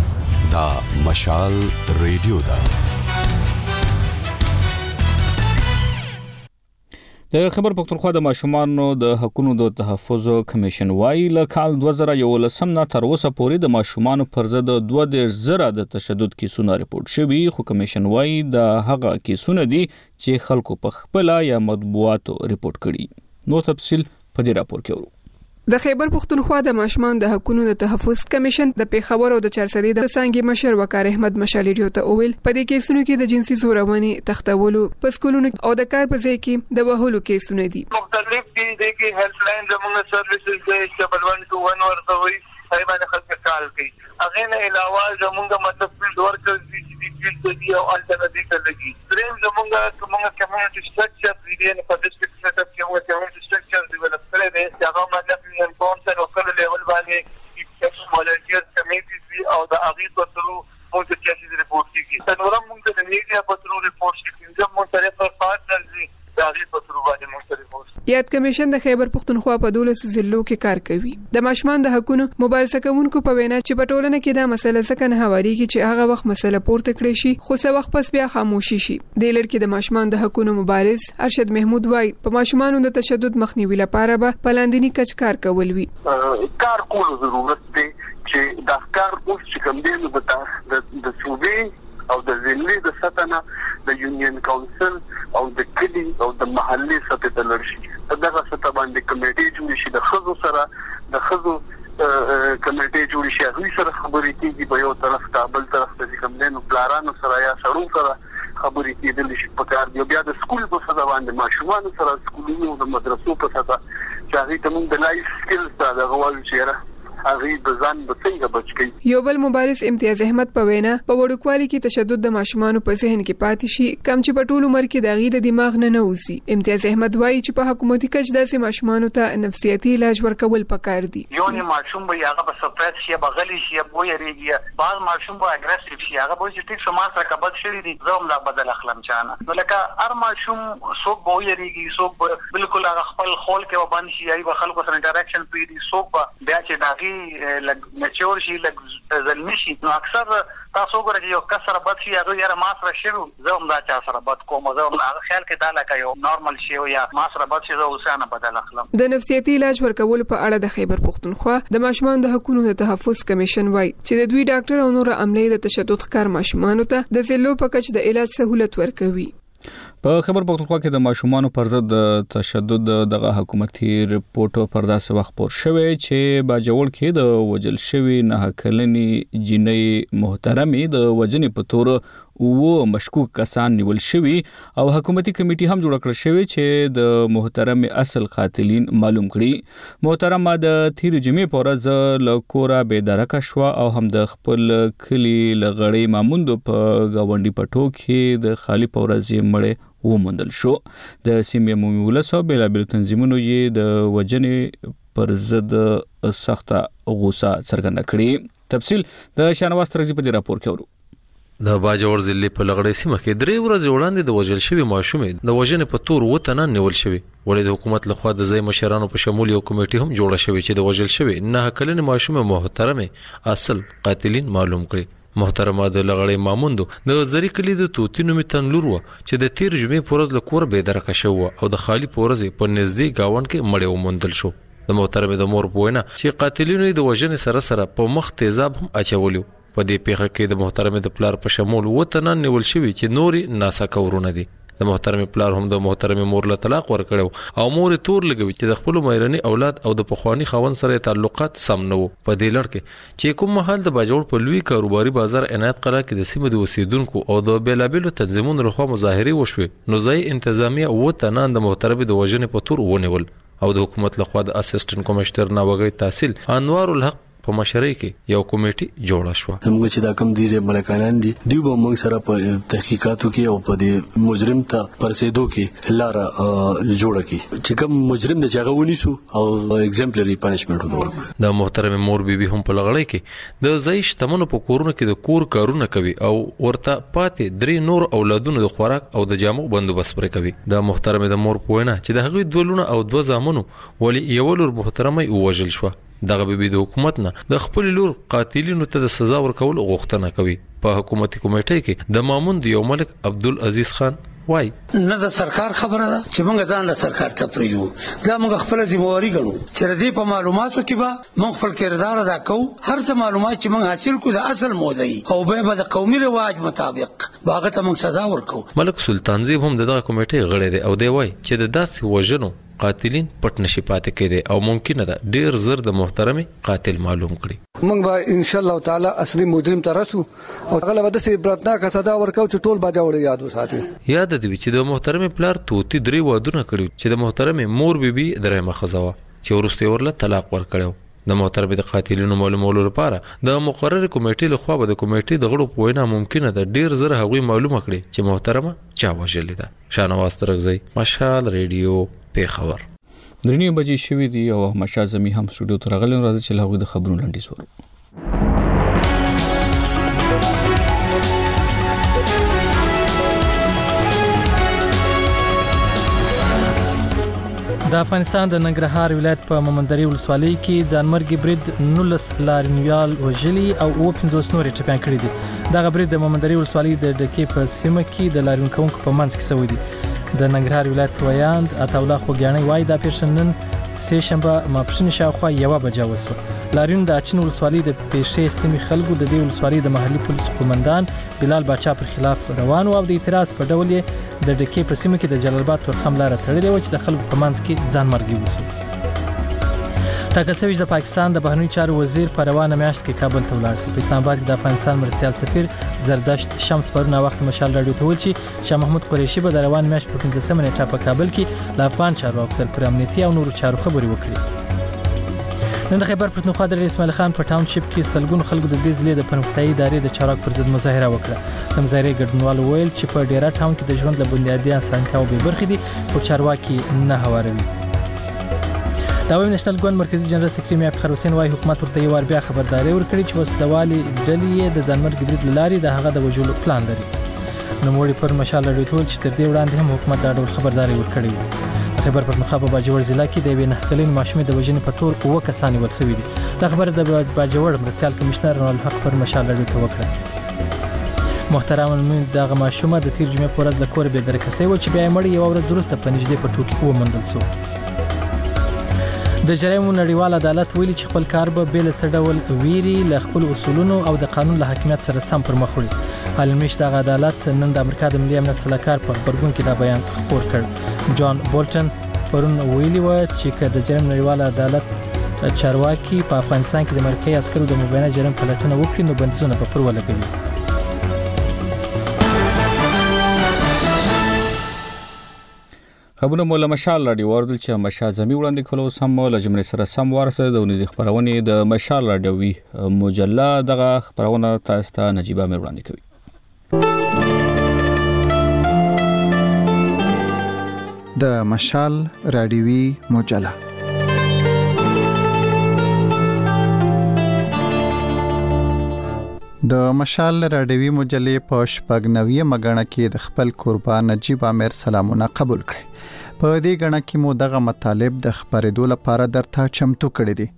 دا مشال ریډیو دا د خیبر پختونخوا د ماشومانو د حقوقو د تحفظ کمیشن وايي له کال 2011 نه تر اوسه پورې د ماشومانو پر ضد 2000 د تشدد کیسونه ریپورت شوي خو کمیشن وايي د هغه کیسونه دي چې خلکو په خپل یا مطبوعاتو ریپورت کړي. نو تفصیل په دې راپور کې ورو. د خیبر پښتونخوا د ماشومان د حقوقو د تحفظ کمیشن د پیښور او د چارسدي د څنګه مشر وقار احمد مشالي ته وویل په دې کیسونو کې د جنسي زورونې تختولو په سکولونو او د کار په ځای کې د وهلو کیسونه دي. مختلف دي د کې هیلپ لاین زموږ سرویسز د 121 ورته وي هغه باندې خلک کال کوي. هغه نه علاوه زموږ مطلب فیلډ ورکرز دي فیلډ دي او الټرنیټیو لګي. دریم زموږ کمیونټي سټرکچر دي نه په ډیسټریکټ سیټ اپ کې وو کمیونټي سټرکچر ډیولپ کړی دی هغه مطلب ان کونسل او کله لیول باندې volunteer committees او د اغیز په ترو موږ د کیسې ریپورت کیږي. څنګه موږ د میډیا په ترو ریپورت کیږي چې موږ سره په پارتنرز دي د اغیز په ترو باندې موږ ریپورت. یاد کمیشن د خیبر پښتونخوا په 12 ضلعو کې کار کوي. د ماشومان د حقوقو مبارزه کوونکو په وینا چې په ټولنه کې دا مسله ځکه نه هواريږي چې هغه وخت مسله پورته کړی شي خو څه وخت پس بیا خاموشي شي. د لړ کې د ماشومان د حقوقو مبارز ارشد محمود وای په ماشومان د تشدد مخنیوي لپاره به پلاندینی کچ کار کول وی. کار کول ضرورت دی چې د کار اوس چې کوم دی د صوبې او د ضلع د سطحه د یونین کونسل او د کلی او د محلي سطح ته لرشي. دغه سطح باندې کمیټې جوړ شي د خزو سره د خزو کمیټې جوړ شي هغه سره خبرې کیږي په یو طرف کابل طرف ته کوم دینو پلارانو سره یا سړو سره خبرې کیدل شي په کار دی. بیا د سکول په سطح باندې ماشومان سره سکولونو د مدرسو په سطح چې هغه ته موږ د لایف سکلز دا غواړو چې هغه د ځان د څنګه بچ کی. یو بل مبارز امتیاز احمد په وینا په وړوکوالي کې تشدد د ماشومان په ذهن کې پاتې شي کم چې په ټول عمر کې د غیر دماغ نه نوځي. امتیاز احمد وایي چې په حکومتي کچ داسې ماشومان ته نفسیاتي علاج ورکول پکار دي. یو نه ماشوم به هغه په سپریس شي بغلی شي بو یریږي بعض ماشوم به اګریسیو شي هغه به چې ټیک سما سره کبد شي دي زوم لا بدل اخلم چانه نو لکه هر ماشوم څوک بو یریږي څوک بالکل هغه خپل خول کې وبند شي ای خلکو سره انټریکشن پیډي څوک بیا چې داغي نچور شي لګ زلمی شي نو اکثر تاسو ګورئ یو کسر بد شي هغه یاره ما سره شروع زوم دا چا سره بد کوم زوم هغه خیال کې دا لکه یو نارمل شي یا ما سره بد شي زه اوسانه بدل اخلم. د نفسیاتي علاج ورکول په اړه د خیبر پښتونخوا د ماشومان د حقوقو د تحفظ کمیشن وایي چې د دوی ډاکټر او نور عملي د تشدد ښکار ماشومان ته د ضلعو په کچ د علاج سہولت ورکوي. په خبر پښتونخوا کې د ماشومانو پر ضد د تشدد دغه حکومتي ریپورت پر داسې وخت پور شوی چې باجوړ کې د وجل شوی نه کلنی جنې محترمې د وجنې په تور او مشکوک کسان نیول شوی او حکومتي کمیټي هم جوړ کړل شوی چې د محترم اصل قاتلین معلوم کړي. محترم د تیر جمعې په ورځ له کوره بې درکه شو او هم د خپل کلی لغړی ماموند په گاونډي پټو کې د خالی په ورځ مړ ومندل شو. د سیمې عمومي ولسو بېلابېلو تنظیمونو یې د وجنې پر ضد سخته غوسه څرګنده کړې. تفصیل د شانواز ترغزي په دې راپور کې ورو. د باجوړ ضلع په لغړی سیمه کې 3 ورځې وړاندې د وژل شوی ماشومې د وژنې په تور وطن نیول شوی. ولې د حکومت لخوا د ځای مشرانو په شمول یو کمیټي هم جوړه شوی چې د وژل شوی نه کلنې ماشومې محترمې اصل قاتلین معلوم کړي. محترمه د لغړی ماموندو د زری کلی د توتینو میتن لور و چې د تیر جمعې پورز له کور به درکه شو او د خالی پورز په نږدې گاوند کې مړ ومندل شو. د محترمه د مور په وینا چې قاتلینو د وژنې سره سره په مخ تیزاب هم اچولیو. په دې پیښه کې د محترمه د پلار په شمول وطن نیول شوی چې نوري ناسا کورونه دي. د محترمه پلار هم د محترمه مور له طلاق ورکړو او مور تور لګوي چې د خپل مېرني اولاد او د پخوانی خاوند سره تعلقات سم نه وو. په دې لړ کې چې کوم محل د باجوړ په لوی کاروباري بازار عنایت قرار کې د سیمې د اوسیدونکو او د بیلابېلو تنظیمونو لخوا مظاهره وشوه نو ځای انتظامیه وطن د محترمه د وژنې په تور ونیول او د حکومت لخوا د اسسټنټ کمشنر ناوګي تحصیل انوار الحق په مشرۍ کې یو کمیټي جوړه شو. موږ چې دا کم دي ملکانان دي دی به موږ سره په تحقیقاتو کې او په دې مجرم ته پرسېدو کې لاره جوړه کی چې کوم مجرم د چاغه ونیسو او ایگزامپلری پنیشمنت ورکړو. د محترم مور بیبي هم په لغړی کې د ځای شتمنو په کورونو کې د کور کارونه کوي او ورته پاتې 3 نور اولادونو د خوراک او د جامو بندوبست پر کوي. د محترم د مور په وینا چې د هغوی 2 لونه او 2 زامنو ولی یو لور محترمه وژل شو. دغه بیبي د حکومت نه د خپل لور قاتلینو ته د سزا ورکول غوښتنه کوي. په حکومتي کمیټې کې د ماموند یو ملک عبدالعزیز خان وای نه د سرکار خبره ده چې موږ ځان له سرکار ته پریو دا موږ خپل ذمہواری ګڼو چې ردی په معلوماتو کې به موږ خپل کردار ادا کوو. هر څه معلومات چې موږ حاصل کو د اصل مودي او به د قومي رواج مطابق باغه ته موږ سزا ورکو. ملک سلطان زیب هم دغه کمیټې غړی دی او دی وای چې د داسې وژنو قاتلین پټ نشي پاتې کېدي او ممکنه ده ډیر زر د محترم قاتل معلوم کړي. موږ به ان شاء الله تعالی اصلي مجرم ته رسو او غلبه د سي برتناک صدا ورکو چې ټول باجا وړي یاد وساتي. یاد دی چې د محترم پلار توتی 3 وادونه کړو چې د محترم مور بیبي درېمه خزاوه چې ورسته ورله طلاق ورکړو. د محترم د قاتلینو معلومولو لپاره د مقرر کمیټې له خوا به د کمیټې د غړو په وینا ممکنه ده ډیر زره هغوی معلومه کړي چې محترمه چا وژلې ده. شاهنواز ترغزی، مشال ریډیو، پیښور. درنې بجې شوې دي او مشال زمي هم سټوډیو ته راغلی راځي چې هغوی د خبرونو لنډیز ورو. د افغانستان د ننګرهار ولایت په مومندري ولسوالۍ کې ځانمرګي برید 19 لاریونوال وژلي او 50 نور ټپيان کړي دي. دغه برید د مومندري ولسوالۍ د ډکې په سیمه کې د لاریون کوونکو په منځ کې شوی دی. د ننګرهار ولایت ویاند عطاالله خوګیاڼي وایي دا پیښه نن سه شنبه ماپښین شاوخوا 1 بجه وسوه. لاریون د اچین ولسوالۍ د پیښې سیمې خلکو د دې ولسوالۍ د محلي پولیس قومندان بلال باچا پر خلاف روان او د اعتراض په ډول یې د ډکې په سیمه کې د جلال آباد تورخم لاره تړلې و چې د خلکو په منځ کې ځانمرګي وسو. ټاکل شوی د پاکستان د بهرنیو چارو وزیر په روانه میاشت کې کابل ته ولاړ شي. په اسلام آباد کې د افغانستان مرستیال سفیر زردشت شمس پرونه وخت مشال راډیو ته ویل چې شاه محمود قریشي به د روان میاشت په 15 نیټه په کابل کې له افغان چارو افسر پر امنیتي او نورو چارو خبرې وکړي. نن د خیبر پښتونخوا د اسماعیل خان په ټاونشپ کې سلګونو خلکو د دې ضلع د پرمختیايي ادارې د چارواکو پر ضد مظاهره وکړه. د مظاهرې ګډونوالو ویل چې په ډیرا ټاون کې د ژوند له بنیادي اسانتیاو به برخې دي خو چارواکي نه هواروي. د عوامي نېشنل ګوند مرکزی جنرال سکرټري میا افتخار حسین وايي حکومت ورته یو ور بیا خبرداري ورکړي چې وسلوالي ډلې د ځانمرګي برید لاري د هغه د وژلو پلان لري. نوموړي پر مشال راډیو ته ویل چې تر دې وړاندې هم حکومت دا ډول خبرداري ورکړي و. د خیبر پښتونخوا په باجوړ ضلع کې د یوې 9 کلنې ماشومې د وژنې په تور 9 کسان نیول شوي دي. دا خبره د باجوړ مرستیال کمشنر رنال حق پر مشال راډیو ته وکړه. محترم المؤمن دغه ماشومه د تیر جمعې په ورځ له کوره بې درکه شوې و چې بیا یې مړی یوه ورځ وروسته په نږدې پټو کې وموندل شو. د جرایمو نړیوال عدالت ویلي چې خپل کار به بې له څه ډول ویري له خپلو اصولونو او د قانون له حاکمیت سره سم پر مخ وړي. عالمي دغه عدالت نن د امریکا د ملي امنیت سلاکار په خبرګون کې دا بیان خپور کړ. جان بولټن پرون ویلي و چې که د جرم نړیوال عدالت چارواکي په افغانستان کې د امریکایي عسکرو د مبینه جرم پلټنه وکړي نو بندیزونه به پر ولګوي. خبرونه مولا مشال راډیو وردل چې مشال زمي وړاندې کولو سم له جملې سره سم ورسره د ونې خبرونه د مشال راډیوي مجله دغه خبرونه تاسو ته نجيبه مې وړاندې کوي. د مشال راډیوي مجله د مشال راډیوي مجلې په شپږ مګڼه کې د خپل قربان نجيب امیر سلامونه قبول کړي. په دې غڼه کې مو دغه مطالب د خبرېدو لپاره درته چمتو کړی دي.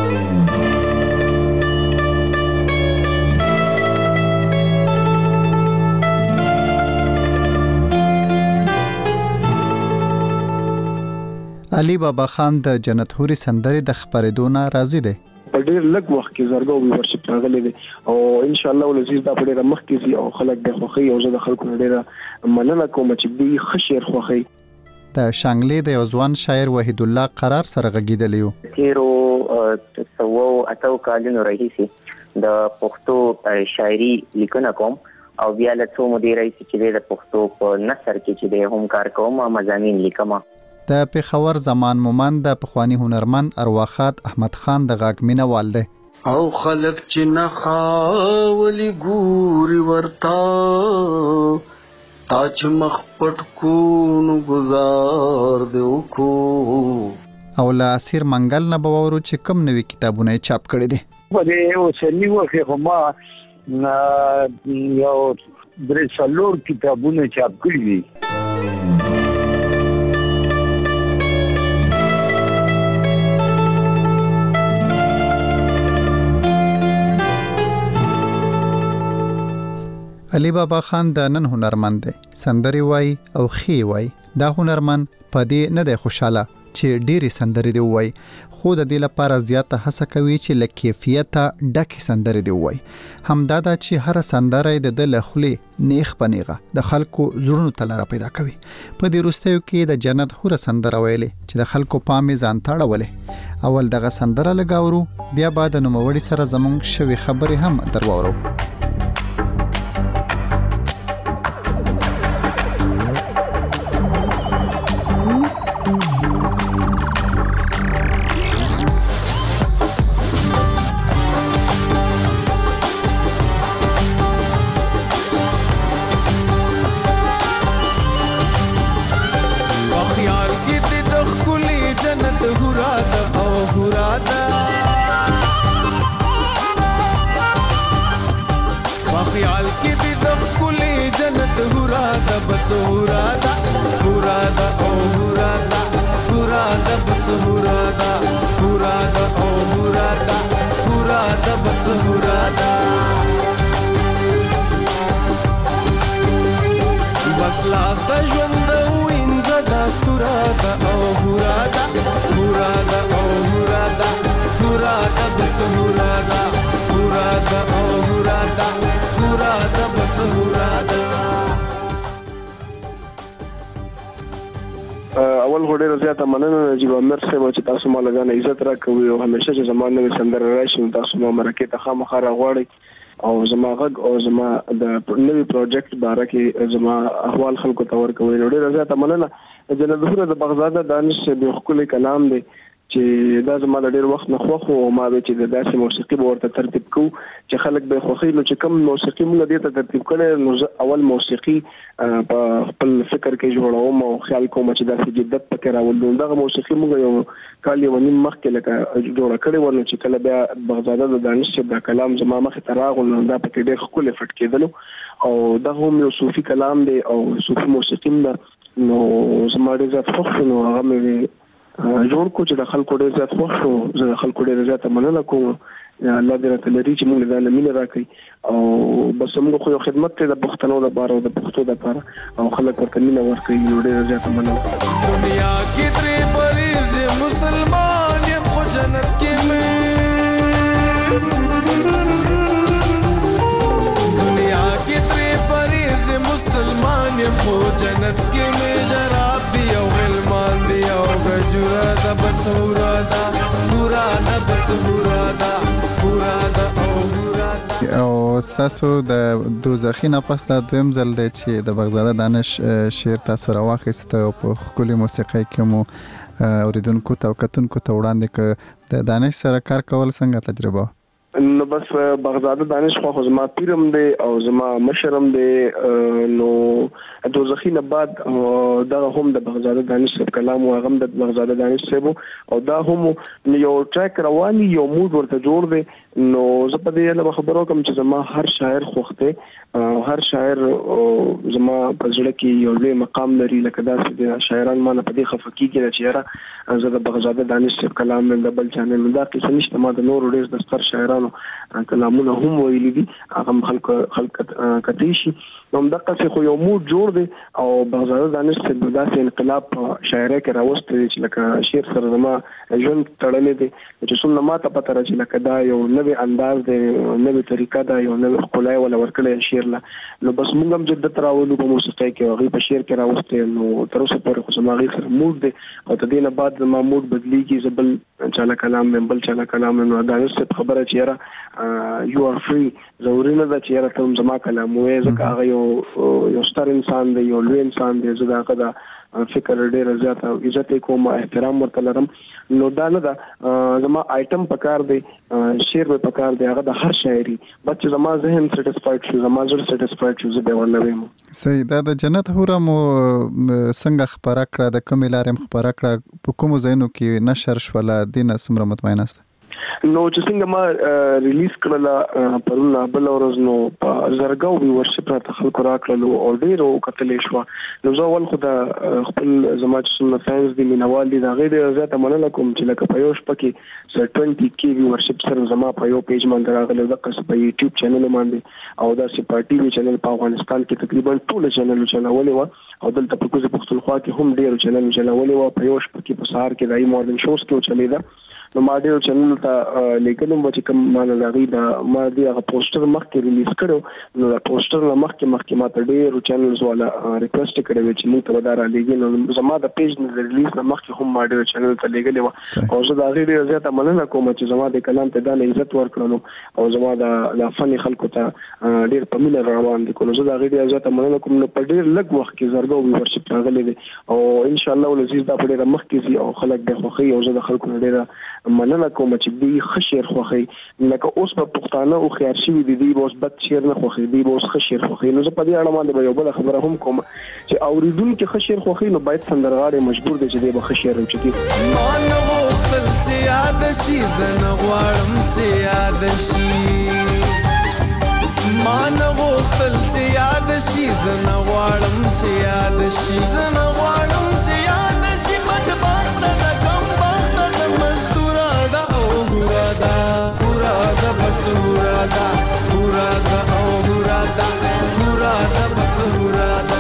علي بابا خان د جنت هوري سندري د خبرېدو نه راضي دی. په ډېر لږ وخت کې زرګو ویورشپ راغلي دي او ان شاء الله ولزیز دا په ډېر مخ کې او خلک د خوخي او زه د خلکو ډېر مننه کوم چې دوی خشیر خوخي. د شانګلې د یو ځوان شاعر وحید الله قرار سره غږیدلی و. تیرو 108 کالونو راهیسې د پښتو شاعري لیکنه کوم او بیا له څو مودې راهیسې چې د پښتو په نثر کې چې د هم کار کوم مضامین لیکم. د پیښور زمان مومند د پخوانی هنرمند ارواخات احمد خان د غاګ مینوال دی. او خلق چې نه خاولي ګوري ورتا تاج مخ پټ کو نو گزار دیو کو. او لا اسیر منګل نه باورو چې کم نوې کتابونه چاپ کړي دي. په دې اوسنی وخت کې ما یو درې څلور کتابونه چاپ کړي دي. علي بابا خان د نن هنرمند دی. سندري وای او خي وای. دا هنرمند په دې نه دی خوشاله چې ډېری سندري دی وای خو د دې لپاره زیاته هڅه کوي چې له کیفیته ډکې سندرې دی وای. همدا دا چې هر سندره د لخلې نیخ پنیغه د خلکو زړونو ته لاره پیدا کوي. په دې وروستیو کې د جنت هوره سندره ویلې چې د خلکو پام ځان تاړولې. اول دغه سندره لګاورو بیا بعد نوموړي سره زمونږ شوي خبرې هم درواورو. Hurada, hurada, oh hurada, hurada, bas hurada, hurada, oh hurada, hurada, bas hurada. Bas las da ژوند وینځه دا hurada, oh hurada, hurada, oh hurada, hurada, bas hurada, hurada, oh hurada, hurada, bas hurada. اول غوډه زیاته مننه نجیب امیر صاحب چې تاسو مال غانه عزت راکوي او همیشه چې زمانه نوې سندره راشي تاسو مو مرکه ته خامخا راغواړي او زما غږ او زما د نوې پروجیکټ باره کې زما احوال خلکو ته ورکوي. ډېر زیاته مننه جناب ظهور د بغداد دانش به خپل کلام دی چې دا زما د ډېر وخت نه خوښ او ما به چې د داسې موسیقي به ورته ترتیب کو چې خلک به خوښي نو چې کوم موسیقي موږ دې ته ترتیب کړي نو اول موسیقي په خپل فکر کې جوړوم او خیال کوم چې داسې جدت پکې راولم. دغه موسیقي موږ یو کال یو نیم مخکې لکه جوړه کړې ورنه چې کله بیا بغداد د دانش د کلام زما مخ ته راغل نو دا پکې ډېر ښکلی فټ کېدلو او دا هم یو صوفي کلام دی او صوفي موسیقي ده نو زما ډېر زیات خوښ نو هغه مې جوړ کو چې د خلکو ډېر زیات خوښ شو. زه د خلکو ډېر زیات مننه کوم الله دې راته لري چې موږ له مینه راکړي او بس موږ خو یو خدمت ته د پښتنو لپاره او د پښتو لپاره او خلک ورته مینه ورکړي. ډېر زیات مننه. دنیا کې درې مریض مسلمان یم خو جنت کې مې دنیا کې درې مریض مسلمان یم خو جنت کې مې شراب دی او غلمان دی او جورادا بس هورادا هورادا بس هورادا هورادا او تاسو د دوزخی نه پس د دویم ځل دی چې د بغداد دانش شعر تاسو راوخیست او په خولي موسیقي کې مو اوریدونکو ته او کتونکو ته وړاندې ک د دانش سره کار کول څنګه تجربه؟ نو بس بغداد دانش خو زما پیرم دی او زما مشرم دی نو دوزخی نه بعد دا هم د بغداد دانش کلام او غم د بغداد دانش سبو او دا هم یو ټریک رواني یو موډ ورته جوړ دی نو زه په دې له خبرو کوم چې زما هر شاعر خوخته هر شاعر زما په ځړه کې یو لوی مقام لري لکه داسې د شاعران ما نه په دې خفقي کې چې یاره زه د بغداد دانش کلام د بل چانل دا کې نشته ما د نور ډېر د ستر شاعرانو کلامونه هم ویلي دي هغه خلک کتي شي نو دغه خو یو موډ جوړ دی او بغداد دانش د داسې انقلاب په شاعرۍ کې راوستي چې لکه شعر سره زما ژوند تړلې دي چې څومره ماته پته راځي لکه دا یو نوې انداز دی نوې طریقه ده یو نوې ښکلا ولا ورکړی شعر لا نو بس موږ هم جدت راولو په موسیقۍ کې هغه په شعر کې راوستي نو تر اوسه پورې خو زما غي سره موډ دی او تدې نه بعد زما موډ بدلیږي زبل چاله کلام من بل چاله کلام نو دا څه خبره چې یاره you are free ضروري نه ده چې یاره ته زما کلام وې ځکه هغه یو ستر انسان دی یو لوی انسان دی زه دا فکر ډېر زیات عزت کوم احترام ورته لرم نو دا نه ده زما آیټم پکار دی شعر به پکار دی هغه د هر شاعري بچ زما ذهن سټیسفاید شو زما زړه سټیسفاید شو زه به ورنوم. صحیح د جنت هوره مو څنګه خبره کړه د کوم لارم خبره کړه په کوم ځایونو کې نشر شول دینه سمره مطمئن است نو چې څنګه ما ریلیز کړل پرون بل ورځ نو په زرګاو وی ورشپ را خلکو راکړل او ډیرو کتلې شو نو زه ول خو د خپل زما چې فانز دي مینوال دي دا غیر زیاته مننه کوم چې لکه په یو شپه کې 20 کې وی ورشپ سره زما په یو پیج باندې راغله د قص په یوټیوب چینل باندې او دا سی پارټي وی چینل په افغانستان کې تقریبا ټول چینل چلولې و او دلته په کوزه پښتونخوا کې هم ډیر چینل چلولې و په یو شپه کې په سهار کې دای مورنینګ شوز کې چلیدا نو ما ډیر چینل ته لیکلم چې کوم ما نه غي دا ما دی هغه پوسټر مخکې ریلیز کړو نو دا پوسټر مخکې ما ته ډیر چینلز والا ریکوست کړو چې موږ ته ودار لګي نو زما د پیج نه ریلیز مخکې هم ما ډیر چینل ته لګلې او زه دا غي ډیر زیاته مننه کوم چې زما د کلام ته د عزت ورکړلو او زما د فني خلکو ته ډیر په مینه روان دي کوم زه دا غي ډیر زیاته مننه کوم نو په ډیر لږ وخت کې زرګو ویورشپ راغلي دي او ان شاء الله ولزیز دا په ډیر مخکې او خلک د خوخي او زه د خلکو ډیر مننه کوم چې دی خشیر خوخي لکه اوس په پښتانه او خيار شي دي اوس بد شیر نه خوخي دی اوس خشیر خوخي نو زه په دې اړه باندې یو بل خبره هم کوم چې اوریدونکو خشیر خوخي نو باید سندرغاړي مجبور دي چې دی به خشیر وچتي مان وختل چې یاد شي زنه غواړم چې یاد شي مان وختل چې یاد شي زنه غواړم چې یاد شي زنه غواړم چې یاد شي بد بخت د کم بخت د مزدورا دا او ګورا دا ګورا دا بس ګورا دا ګورا دا او ګورا دا ګورا دا بس ګورا دا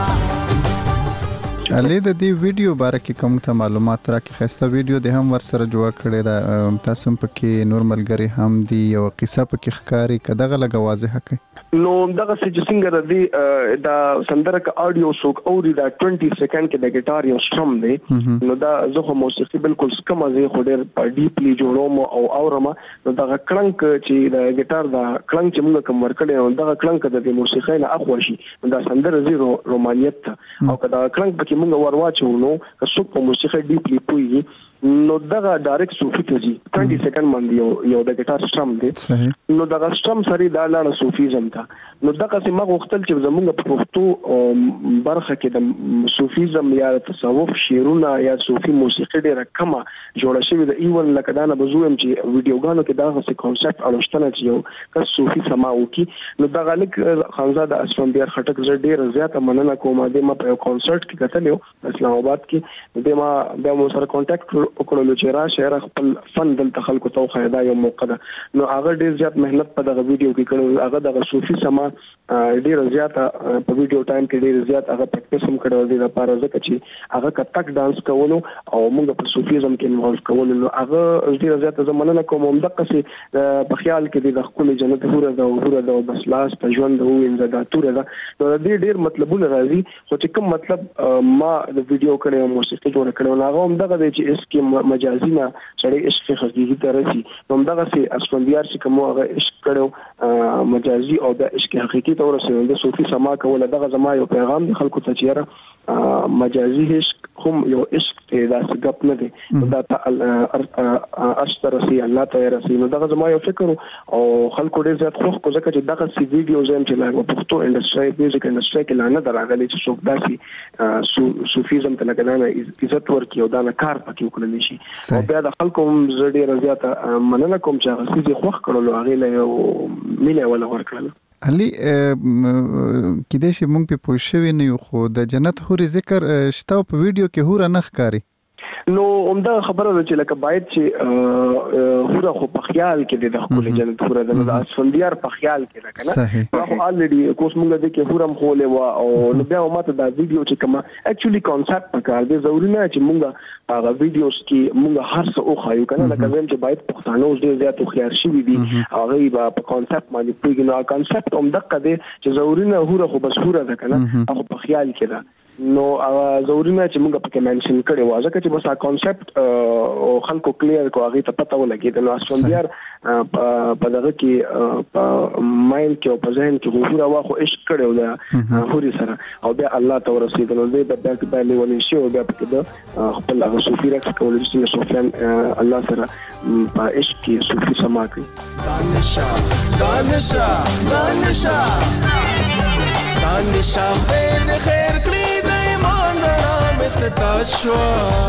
علي د دې ویډیو باره کې کوم ته معلومات راکې خسته ویډیو د هم ور سره جوړ کړی دا تاسو په کې نور ملګری هم دی او قصه په کې ښکاری کداغه لګ واضح کړي نو دغه څنګه د دې دا سندره ک اډیو سوک اوري دا 20 سکند کې د ګټار یو سټرم دی نو دا زه موسیقي بالکل سکم از خو ډېر په ډیپلی جوړوم او اورم نو دا کلنک چې د ګټار دا کلنک چې موږ کوم ورکړی نو دا کلنک د موسیقي نه اخو شي دا سندره زیرو رومانیت او کدا کلنک په موږ ورواچو نو که څوک په موسیقي ډیپلی پوي نو دغه ډایرکټ صوفي ته جی 20 سکند باندې یو د ګټار سټرم دی نو دغه سټرم سری دا لاړه صوفیزم ته نو دغه سیمه غوښتل چې زمونږ په پښتو برخه کې د صوفیزم یا تصوف شعرونه یا صوفي موسیقي ډیره کمه جوړه شوې ده ایون لکه دا نه بزوم چې ویډیوګانو کې دا څه کانسپټ اړوشتنه چې یو کس صوفي سما وکي نو دغه لیک خانزاده اسفندیار خټک زړه ډیره زیاته مننه کوم د ما په کانسرت کې کتلو اسلام آباد کې د ما د مو سره کانټیکټ وکړلو چې را شهر خپل فن دلته خلکو ته خیدا یو موقع ده نو هغه ډیر زیات مهنت په دغه ویډیو کې کړو هغه دغه صوفي سما ډیر زیات په ویډیو ټایم کې ډیر زیات هغه پریکټیس هم کړو د لپاره ځکه چې هغه کټک ډانس کولو او موږ په صوفیزم کې انوالو کولو نو هغه ډیر زیات زمانه کوم دغه څه په خیال کې د خپل جنت هوره د بس لاس په ژوند او انزدا توره ده نو د ډیر مطلبونه راځي خو چې کوم مطلب ما د ویډیو کړو موسیقي جوړ کړو هغه هم دغه دی چې اس کې مجازي نه سړی عشق حقيقي ته رسي نو دغه سي اسفندیار چې کوم هغه عشق کړو مجازي او د عشق حقيقي ته ورسېږي د صوفي سما کوله دغه زما یو پیغام د خلکو ته چیرې مجازي عشق هم یو عشق ته دا څنګه نه دی دا اشتر سي الله ته رسي نو دغه زما یو فکر او خلکو ډېر زیات خوښ کو ځکه چې دغه سي ویډیو زم چې لاګو پښتو انډستری میوزیک انډستری کې لانه دراغلي چې څوک داسي صوفیزم ته لګنانه عزت ورکي او دا کار پکې وکړل شي او بیا د خلکو زړه زیاته مننه کوم چې هغه سي خوښ کړلو هغه له مینه ولا ورکړل علي کله چې موږ په پوښښوي نه یو خو د جنت هوري ذکر شته په ویډیو کې هورا نخ کاری نو عمده خبره ده چې لکه باید چې هوره خو په خیال کې د خپل جنت هوره د اسفندیار په خیال کې ده کنه خو الریډي کوس موږ د کې هورم خولې وا او نو بیا ماته دا ویډیو چې کومه اکچولی کانسپټ پکار دی ضروري نه چې موږ هغه ویډیوز کې موږ هر څه او خایو کنه لکه زم چې باید پښتانه اوس ډیر زیات خيار شي دي هغه په کانسپټ باندې پیګ نو کانسپټ هم دغه دی چې ضروري نه هوره خو بس هوره ده کنه هغه په خیال کې ده نو ضروري نه چې موږ پکې منشن کړي و ځکه چې بس کانسپټ خلکو کلیر کو هغه ته پته ولګي نو اسفندیار په دغه کې په مایند کې او په ذهن کې غوړه واخو عشق کړو دا هوري سره او بیا الله ته ورسېدل نو دې په دغه باندې ونی شو بیا پکې د خپل هغه صوفي رقص کول چې سفیان الله سره په عشق کې صوفي سما کوي دانشا به خیر کړی د ایمان رحمت تاسو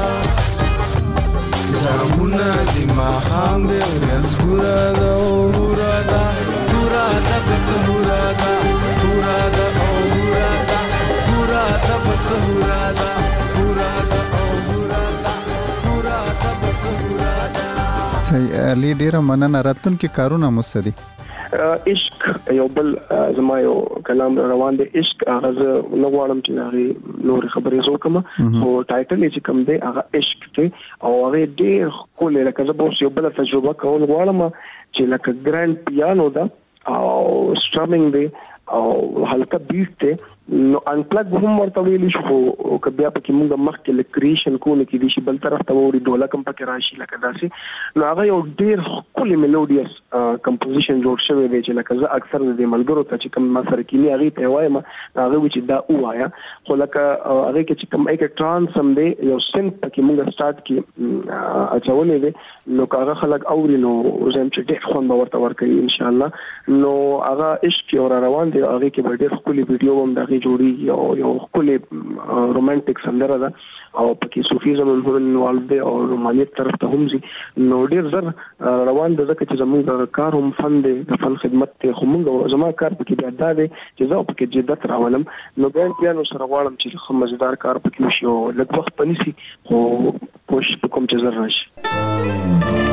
زمونه د ما هم به ورزګورا دا ګورا دا بس ګورا دا او ګورا دا بس ګورا دا او ګورا دا بس ګورا دا صحیح علي ډیره مننه راتلونکي کارونه مستدي عشق یو بل زما یو کلام روان دی عشق هغه نو غواړم چې هغه نور خبرې زو کوم او ټایټل چې کوم دی هغه عشق دی او هغه ډیر کول لکه زه به یو بل تجربه کول غواړم چې لکه ګرانډ پیانو دا او سټرمینګ دی او هلکه بیټ دی نو انپلګ هم ورته ویل شو او کبیا پکې موږ مخکې لکریشن کوونه کې دي چې بل طرف ته ووري ډولک هم پکې راشي لکه داسې نو هغه یو ډیر کلی میلودیس کمپوزیشن جوړ شوی دی چې لکه زه اکثر د ملګرو ته چې کوم ما سره کینی هغه ته وایم هغه چې دا وایا خو لکه هغه کې چې کوم یک ټرانس هم دی یو سنت پکې موږ سٹارټ کې اچولې دی نو هغه خلک اوري نو زم چې ډیر خوند ورته ورکړي ان شاء الله نو هغه عشق یو روان دی هغه کې ډیر کلی ویډیو هم جوړي یو خپل رومانټیک سندره ده او پکې صوفیزم هم انوالو دی او رومانیت طرف ته هم زی نو ډیر زر روان ده ځکه چې زموږ کار هم فن دی د فن خدمت ته خو موږ زما کار پکې بیا ده چې زه پکې جدت راولم نو ګرانډ پیانو سره غواړم چې خو مزیدار کار پکې وشي او لږ وخت پنيسي خو کوشش وکوم چې زر راشي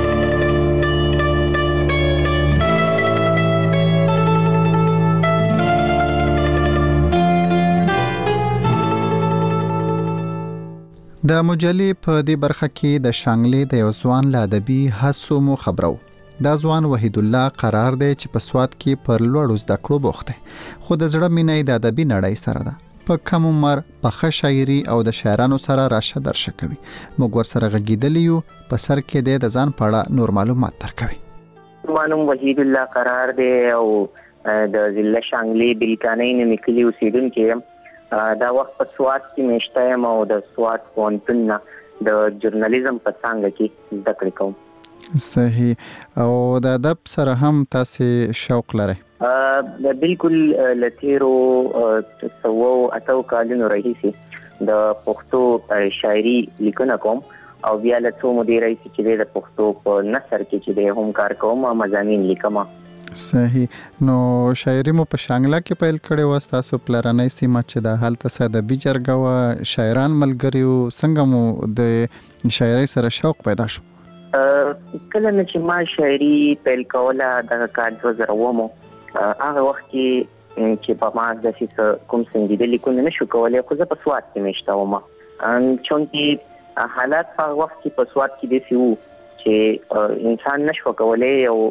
د مجلې په دې برخه کې د شانګلې د یو ځوان له ادبي هڅو مو خبرو دا ځوان وحید الله قرار دی چې په سواد کې پر لوړو زده کړو بوخت دی خو د زړه مینې د ادبي نړۍ سره ده په کم عمر په ښه شاعري او د شاعرانو سره راشه درشه کوي موږ ورسره غږیدلی یو په سر کې د ځان په اړه نور معلومات درکوي مانم وحید الله قرار دی او د ضلع شانګلې بلکانۍ نه مکلی اوسیدونکو دا وخت په سواد کې مشته یم او د سواد پوهنتون نه د ژورنالیزم په څانګه کې زده کړې کوم صحیح او د ادب سره هم تاسو شوق لرئ بالکل لتیرو سوو اتو کالونو راهیسي د پښتو شاعري لیکنه کوم او بیا له څو مودې راهیسي چې د پښتو په نثر کې چې د هم کار کوم مضامین لیکم صحیح نو شاعري مو په شانګلا کې پیل کړې و تاسو پلرنۍ سیمه چې د حالت ساده بجرګه و شاعران ملګریو څنګه مو د شاعري سره شوق پیدا شو کله چې ما شاعري پیل کوله د کال 2000 مو هغه وخت چې په ما د کوم څنګه لیکونه نشو کولای خو زه په سواد کې مشته وم چونکی حالات په وخت کې په سواد کې دي چې انسان نشو کولای او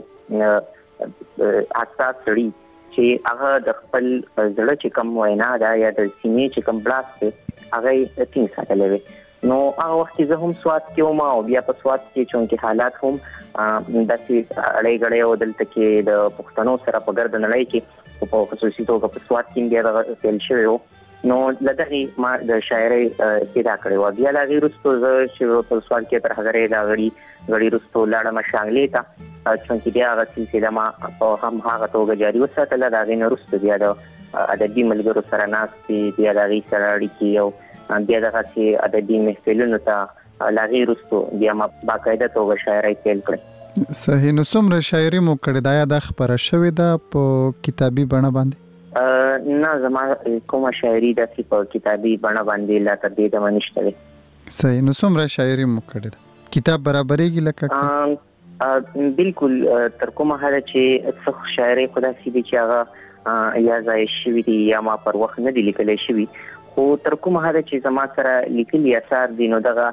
حساس سړی چې هغه د خپل زړه چې کوم وینا دا یا د سینې چې کوم بلاس دی هغه تین ساتلې نو هغه وخت زه هم سواد کې وم او بیا په سواد کې چونکې حالات هم داسې اړې غړې او دلته کې د پښتنو سره په ګرد نړۍ کې په خصوصي توګه په سواد کې بیا پیل شوی نو لدغه ما د شاعري پیدا کړې و بیا لا غیرستو چې په سواد کې تر هغه دا غړي رستو لاړه مشانګلې ته چونکې بیا هغه سلسله ما په هم هغه توګه جاری وساتله دا غي نرسته بیا د ادبي ملګرو سره ناستې بیا د غي سره اړیکې او بیا دغه چې ادبي محفلونو ته لاغي رستو بیا ما باقاعده توګه شاعري پیل کړې صحیح نو څومره شاعري مو کړې دا د خبره شوې ده په کتابي بڼه باندې نه زما کومه شاعري د په کتابي بڼه باندې لا تر دې د منشته صحیح نو څومره شاعري مو کړې ده کتاب برابرېږي لکه بالکل تر کومه هله چې څخه شاعري خدا سي چې هغه یا ځای شوی دی یا ما پر وخت نه دی لیکل شوی خو تر کومه هله چې زما سره لیکلي اثر دي نو دغه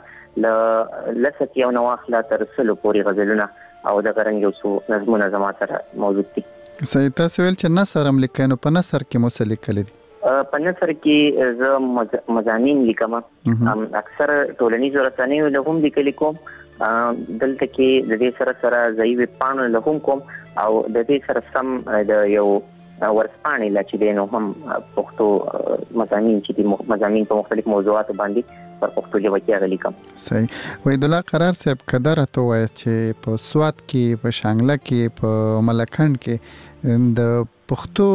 لست یو نو اخلا تر سلو پوری غزلونه او دغه رنګ یو څو نظمونه زما سره موجود دي صحیح تاسو ویل چې نثر هم لیکئ نو په نثر کې مو څه لیکل دي په نثر کې زه مضامین لیکم اکثر ټولنیز رسنیو له هم لیکل کوم دلته کې د دې سره ځایوي پاڼو له هم کوم او د دې سره سم د یو ورسپانې لا چې دینو هم پښتو مضامین چې د مضامین په مختلف موضوعاتو باندې پر پښتو ژبه کې غلي کوم صحیح وحید الله قرار صاحب قدر ته وایي چې په سواد کې په شانګله کې په ملکند کې د پښتو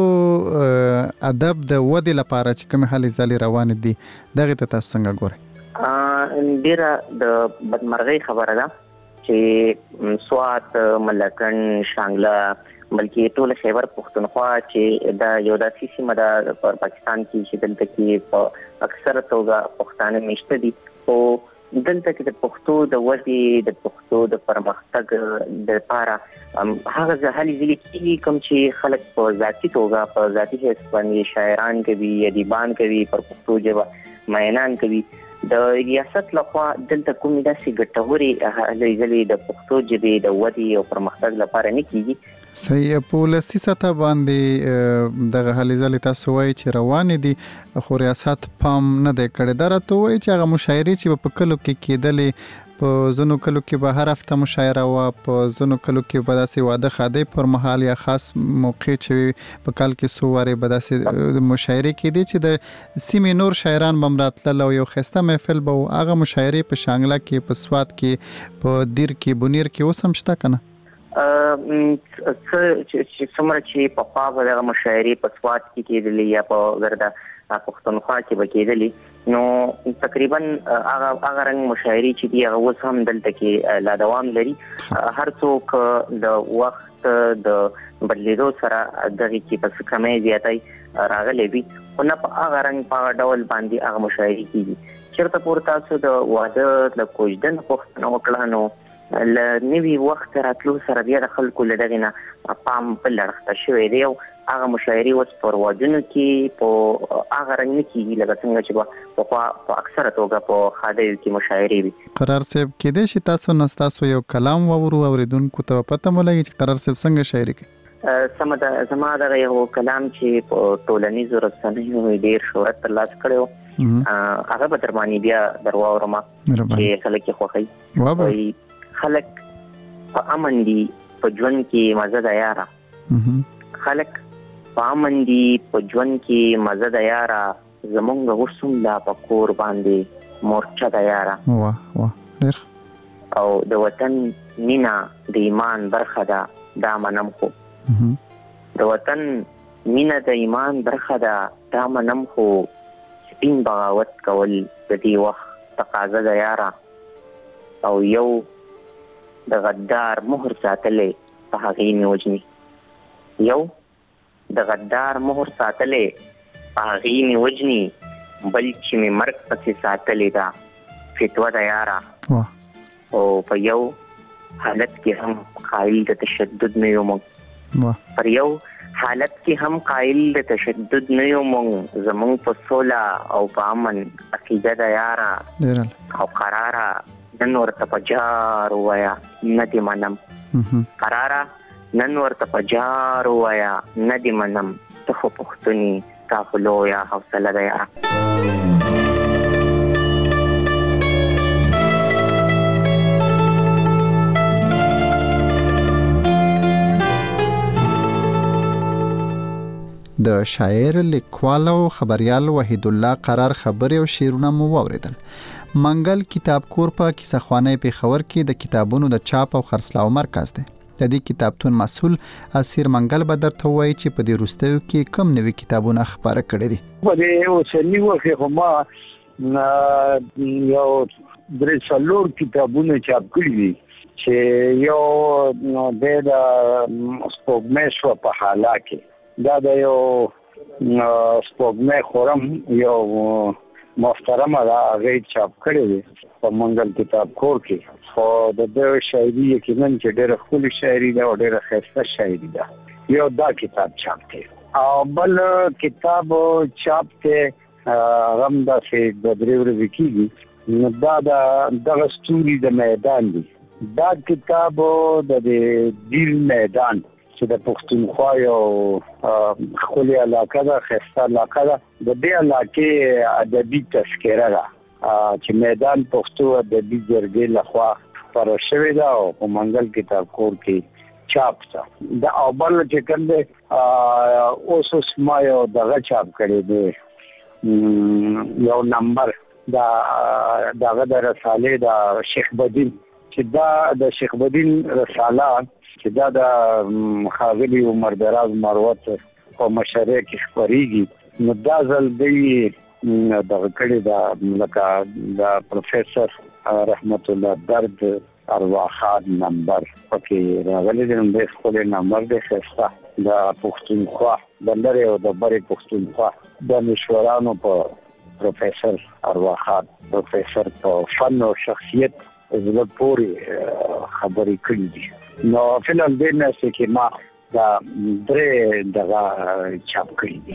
ادب د ودې لپاره چې کوم حالې ځلې روان دي دغه ته تاسو څنګه ګورئ ډیره د بدمرغي خبره ده چې سواد ملکند شانګله بلکې ټول خیبر پښتونخوا چې دا یو داسې سیمه ده په پاکستان کې چې دلته کې په اکثر توګه پښتانه مشته دي او دلته کې د پښتو د ودې د پښتو د پرمختګ د لپاره هغه ځهلي ځلې کې کوم چې خلک په ذاتي توګه په ذاتي حیث باندې شاعران کوي ادیبان کوي پر پښتو ژبه مینان کوي د ریاست لخوا دلته کومې داسې ګټورې هلې ځلې د پښتو ژبې د ودې او پرمختګ لپاره نه کیږي. صحیح. په ولسي سطح باندې دغه هلې ځلې تاسو وایي چې روانې دي خو ریاست پام نه دی کړی. دا راته وایي چې هغه مشاعرې چې په کلو کې کېدلې په ځینو کلو کې به هر هفته مشاعره وه، په ځینو کلو کې به داسې واده خادۍ پر مهال یا خاص موقع چې په کال کې څو وارې به داسې مشاعرې کېدې چې د سیمې نور شاعران به هم راتلل او یو ښایسته محفل به و. هغه مشاعرې په شانګله کې، په سوات کې، په دیر کې، بونیر کې اوس هم شته که نه؟ څومره چې پخوا به دغه مشاعرې په سوات کې کېدلې یا په ګرده پښتونخوا کې به کېدلې، نو تقریبا هغه رنګ مشاعرې چې دي هغه اوس هم دلته کې لا دوام لري. هر څوک د وخت د بدلیدو سره دغه کې په کمې زیاتې راغلي وي، خو نه په هغه رنګ په هغه ډول باندې هغه مشاعرې کېږي. چېرته پورې تاسو د واده له کوژدن پوښتنه وکړه نو له نوي وخت راتلو سره بیا د خلکو له دغې نه پام بل اړخ شوی دی او هغه مشاعرې اوس په روادونو کې په هغه رنګ نه کېږي لکه څنګه چې به پخوا په اکثره توګه په خادیو کې مشاعرې وي. قرار صاحب کېدای شي تاسو نه ستاسو یو کلام واورو اورېدونکو ته پته مو لګي چې قرار صاحب څنګه شاعري کوي؟ سمه ده. زما دغه یو کلام چې په ټولنیزو رسنیو ډېر شهرت ترلاسه کړی و، هغه به در باندې بیا در واورم چې خلک یې خوښوي. خلک په امن دي په ژوند کې مزه ده یاره، خلک په امن دي په ژوند کې مزه ده یاره، زمونږ اوس هم لا په کور باندې مورچه ده یاره. واه ډېر. او د وطن مینه د ایمان برخه ده دا منم، خو د وطن مینه د ایمان برخه ده دا منم، خو سپین بغاوت کول د دې وخت تقاضا ده یاره. او یو د غدار مهر ساتلې په هغې مې وجني، یو د غدار مهر ساتلې په هغې مې وجني، بل چې مې مرګ پسې ساتلې ده فتوه ده یاره. او په یو حالت کې هم قایل د تشدد نه یو موږ، پر یو حالت کې هم قایل د تشدد نه یو موږ، زمونږ په سوله او په امن عقیده ده یاره. او قراره نن ورته په جار ووایا نه دې منم، قراره نن ورته په جار ووایا نه دې منم، ته خو پښتوني تا خو لویه حوصله ده یاره. د شاعر، لیکوال او خبريال وحید الله قرار خبرې او شعرونه مو واوریدل. منګل کتاب کور په کیسهخوانه پیښور کې د کتابونو د چاپ او خرڅلاو مرکز دی. د دې کتابتون مسؤل اسیر منګل به درته وایي چې په دې وروستیو کې کم نوي کتابونه خپاره کړي دي. په دې اوسنی وخت کې ما یو درې څلور کتابونه چاپ کړي دي چې یو د سپوږمۍ شو په حاله کې دا د یو سپوږمۍ خورم یو محترمه دا هغه چاپ کړی دی په منګل کتاب کور کې. خو د شاعري یقینا چې ډېره ښکلې شاعري ده او ډېره ښایسته شاعري ده. یو دا کتاب چاپ دی او بل کتاب چاپ دی هغه هم داسې د 3 ورځې کېږي، نو دا دغه ستوري د میدان دی. دا کتاب د دیر میدان چې د پښتونخوا یو ښکلې علاقه ده، ښایسته علاقه ده، د دې علاقې ادبي تذکره ده چې میدان پښتو ادبي جرګې لخوا خپاره شوې ده او په منګل کتاب کور کې چاپ ده. د اول چې کوم دی اوس ما یو دغه چاپ کړی دی یو نمبر دغه د رسالې د شیخ بدین چې دا د شیخ بدین رساله چې دا د خاغلی عمر دراز مروت په مشره کې خبريږي، نو دا ځل دی دغه کړي دا لکه د پروفیسور رحمت الله درد ارواحات نمبر پکې راغلي دي. نو د خپل نمبر د خسته د پښتونخوا د لری او د بری پښتونخوا د مشورانو په پروفیسور ارواخان پروفیسور په فن او شخصیت زړه پورې خبرې کړې دي. نو فلم دې نه چې ما دا درې دغه چاپ کړی دي.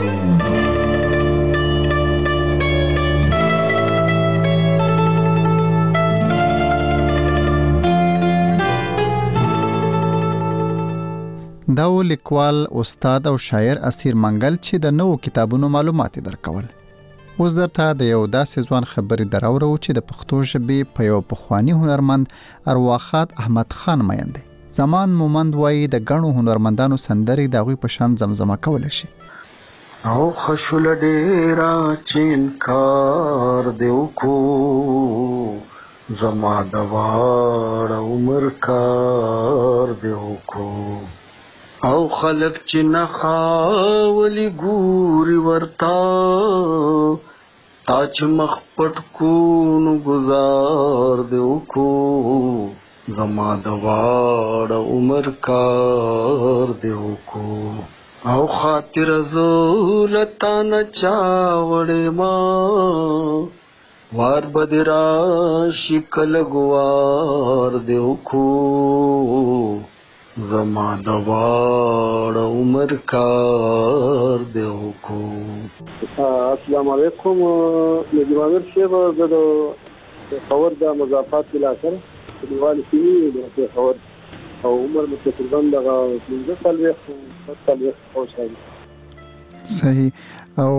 دا لیکوال استاد او شاعر اسیر منګل چې د نوو کتابونو معلومات درکول. اوس درته د یو داسې ځوان خبرې دراورو چې د پښتو ژبې په یو پخوانی هنرمند ارواخات احمد خان میند دی. زمان مومند وایي د ګڼو هنرمندانو سندرې د هغوی په شان زمزمه کولی شي. او خشول ډیرا چینکار دیو کو زما د واړه عمر کار دیو کو او خلق چې نخاولی ګوري ورتا تاچ مخ پټ کو نو گزار دیو کو زما د واړه عمر کار دیو کو او خاطر زولتا نچا وړې ما وار بدرا شکل گوار دیو کو زما د واړه عمر کار دیو کو. السلام علیکم. نجمانر شیخ زه د خبر د مضافات علاقه دیوال سیمې د خبر او عمر مې تقریبا دغه 15 کال او صحیح. او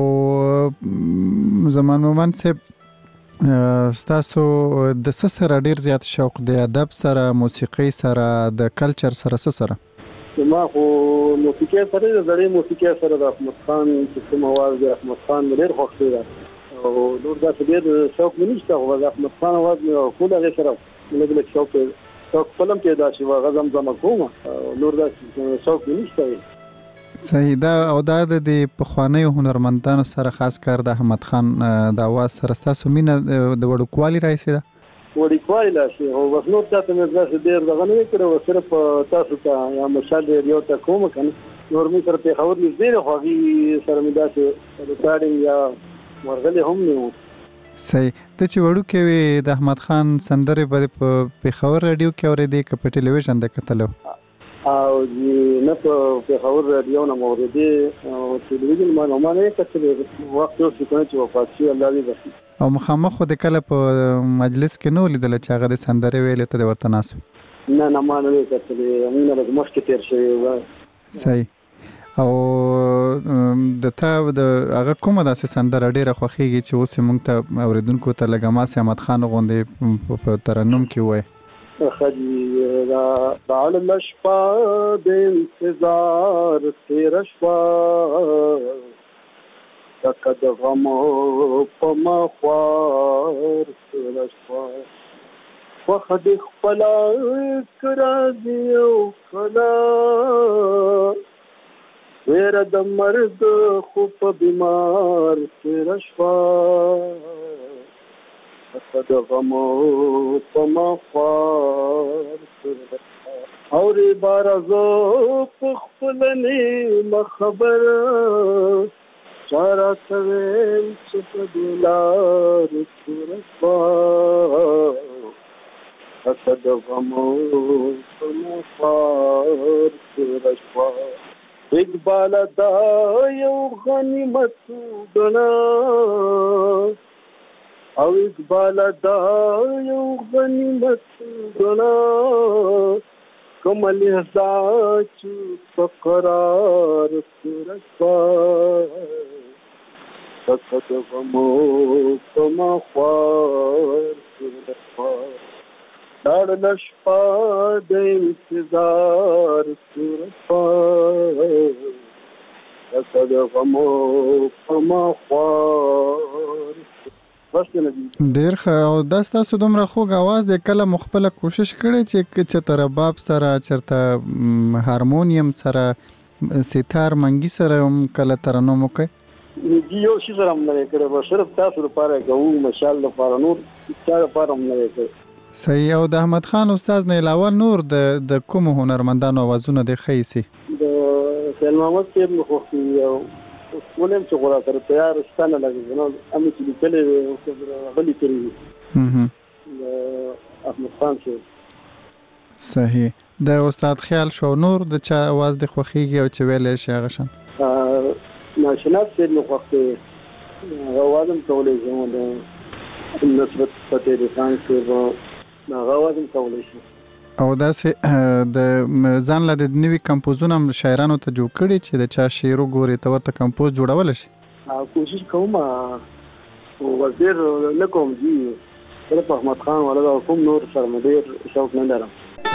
زمان مومند صاحب ستاسو د څه سره ډیر زیات شوق دی؟ ادب سره، موسیقي سره، د کلچر سره سره؟ ما خو موسیقي سره د زړې موسیقي سره د احمد خان چې کوم आवाज د احمد خان ډیر خوښ دی او نور دا ډیر شوق مې نشته. خو د احمد خان आवाज مې خو له سره لږ شوق فلم کې دا چې غزم زما کوم نور دا شوق مې نشته. صحیح. دا او دا د پخوانیو هنرمندانو سره خاص کار د احمد خان د आवाज سره ستاسو مینه د وړوکوالي راځي؟ دا وړوکوالي راځي او بس نور تاسو مې ځکه ډیر دغه نه کړو، صرف تاسو ته یا مشال ریو ته کوم کنه نور مې سره په خبر نږدې خوږي سره مې داسې ریکارډینګ یا ورغلې هم نه و. صحیح. ته چې وړوکی وې د احمد خان سندرې په پېښور رادیو کې اورېدې که په ټلویزیون د کتلو؟ او نه په خبر رادیو نه موریدې او ټلویزیون ما نه کتلې. وخت یو څه چې وفات شي الله دې بخښي. او مخامخ خو د کله په مجلس کې نو لیدل چې هغه د سندرې ویلې ته ورته ناس؟ نه ما نه کتلې، موږ نه مخکې تیر شوی. صحیح. او د تا د هغه کومه داسې سندره ډیره خوښیږي چې اوس موږ ته اوریدونکو ته لږه ماسي احمد خان غوندې په ترنم کې وایي؟ خجیرا دال شپا د انتظار تیر شپا تکد غم پما خوار تیر شپا وخد خپلا کرا دیو کلا ویر د مرد خوب بیمار تیر شپا د غمو پما خوار اور بارزو پخپلنی مخبر چارا سویم چپ دلار ترسوا د غمو پما خوار ترسوا اقبال دا یو غنیمت گنا او اقبال دا یو غنیمت گنا کمل احساس فقرار سرسوا فقد غمو فما خوار سرسوا دار لشپا د انتظار سرسوا فقد غمو فما خوار. ډیر ښه. او دا ستاسو دومره خوږ आवाज دی، کله مو خپله کوشش کړی چې چېرته رباب سره، چېرته هارمونیم سره، سیتار منګي سره هم کله ترنم وکړئ؟ یو شي سره هم نه کړی، صرف تاسو لپاره کوو، مشال لپاره، نور چا لپاره هم نه کړی. صحیح. او د احمد خان استاد نه علاوه نور د کومو هنرمندانو اوازونه دی ښه ایسي؟ د سیل محمد صاحب مې خوښ دي او ولهم چې غواړي تر تیار ستنه لګي نو امي چې لیکلې غلي کړی احمد خان چې صحیح د استاد خیال شو نور د چا आवाज د خوخيږي او چې ویلې شي هغه شان ناشناس چې نو وخت غوازم کولې زموږ د نسبت فتح خان چې غوازم کولې شي او دا سه د ځان له د نوې کمپوزونو شاعرانو ته جوړ کړي چې د چا شعر وګوري ته ورته کمپوز جوړول شي کوشش کوم وزیر لکوم جی طرف احمد خان ولا کوم نور سره مدیر شوق نه لرم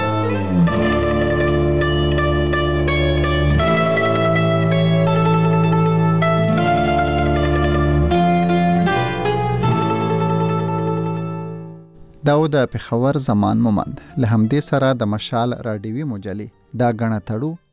داود پېښور زمان مومند له همدې سره د مشال راډیوي مجلې دا غنه تړو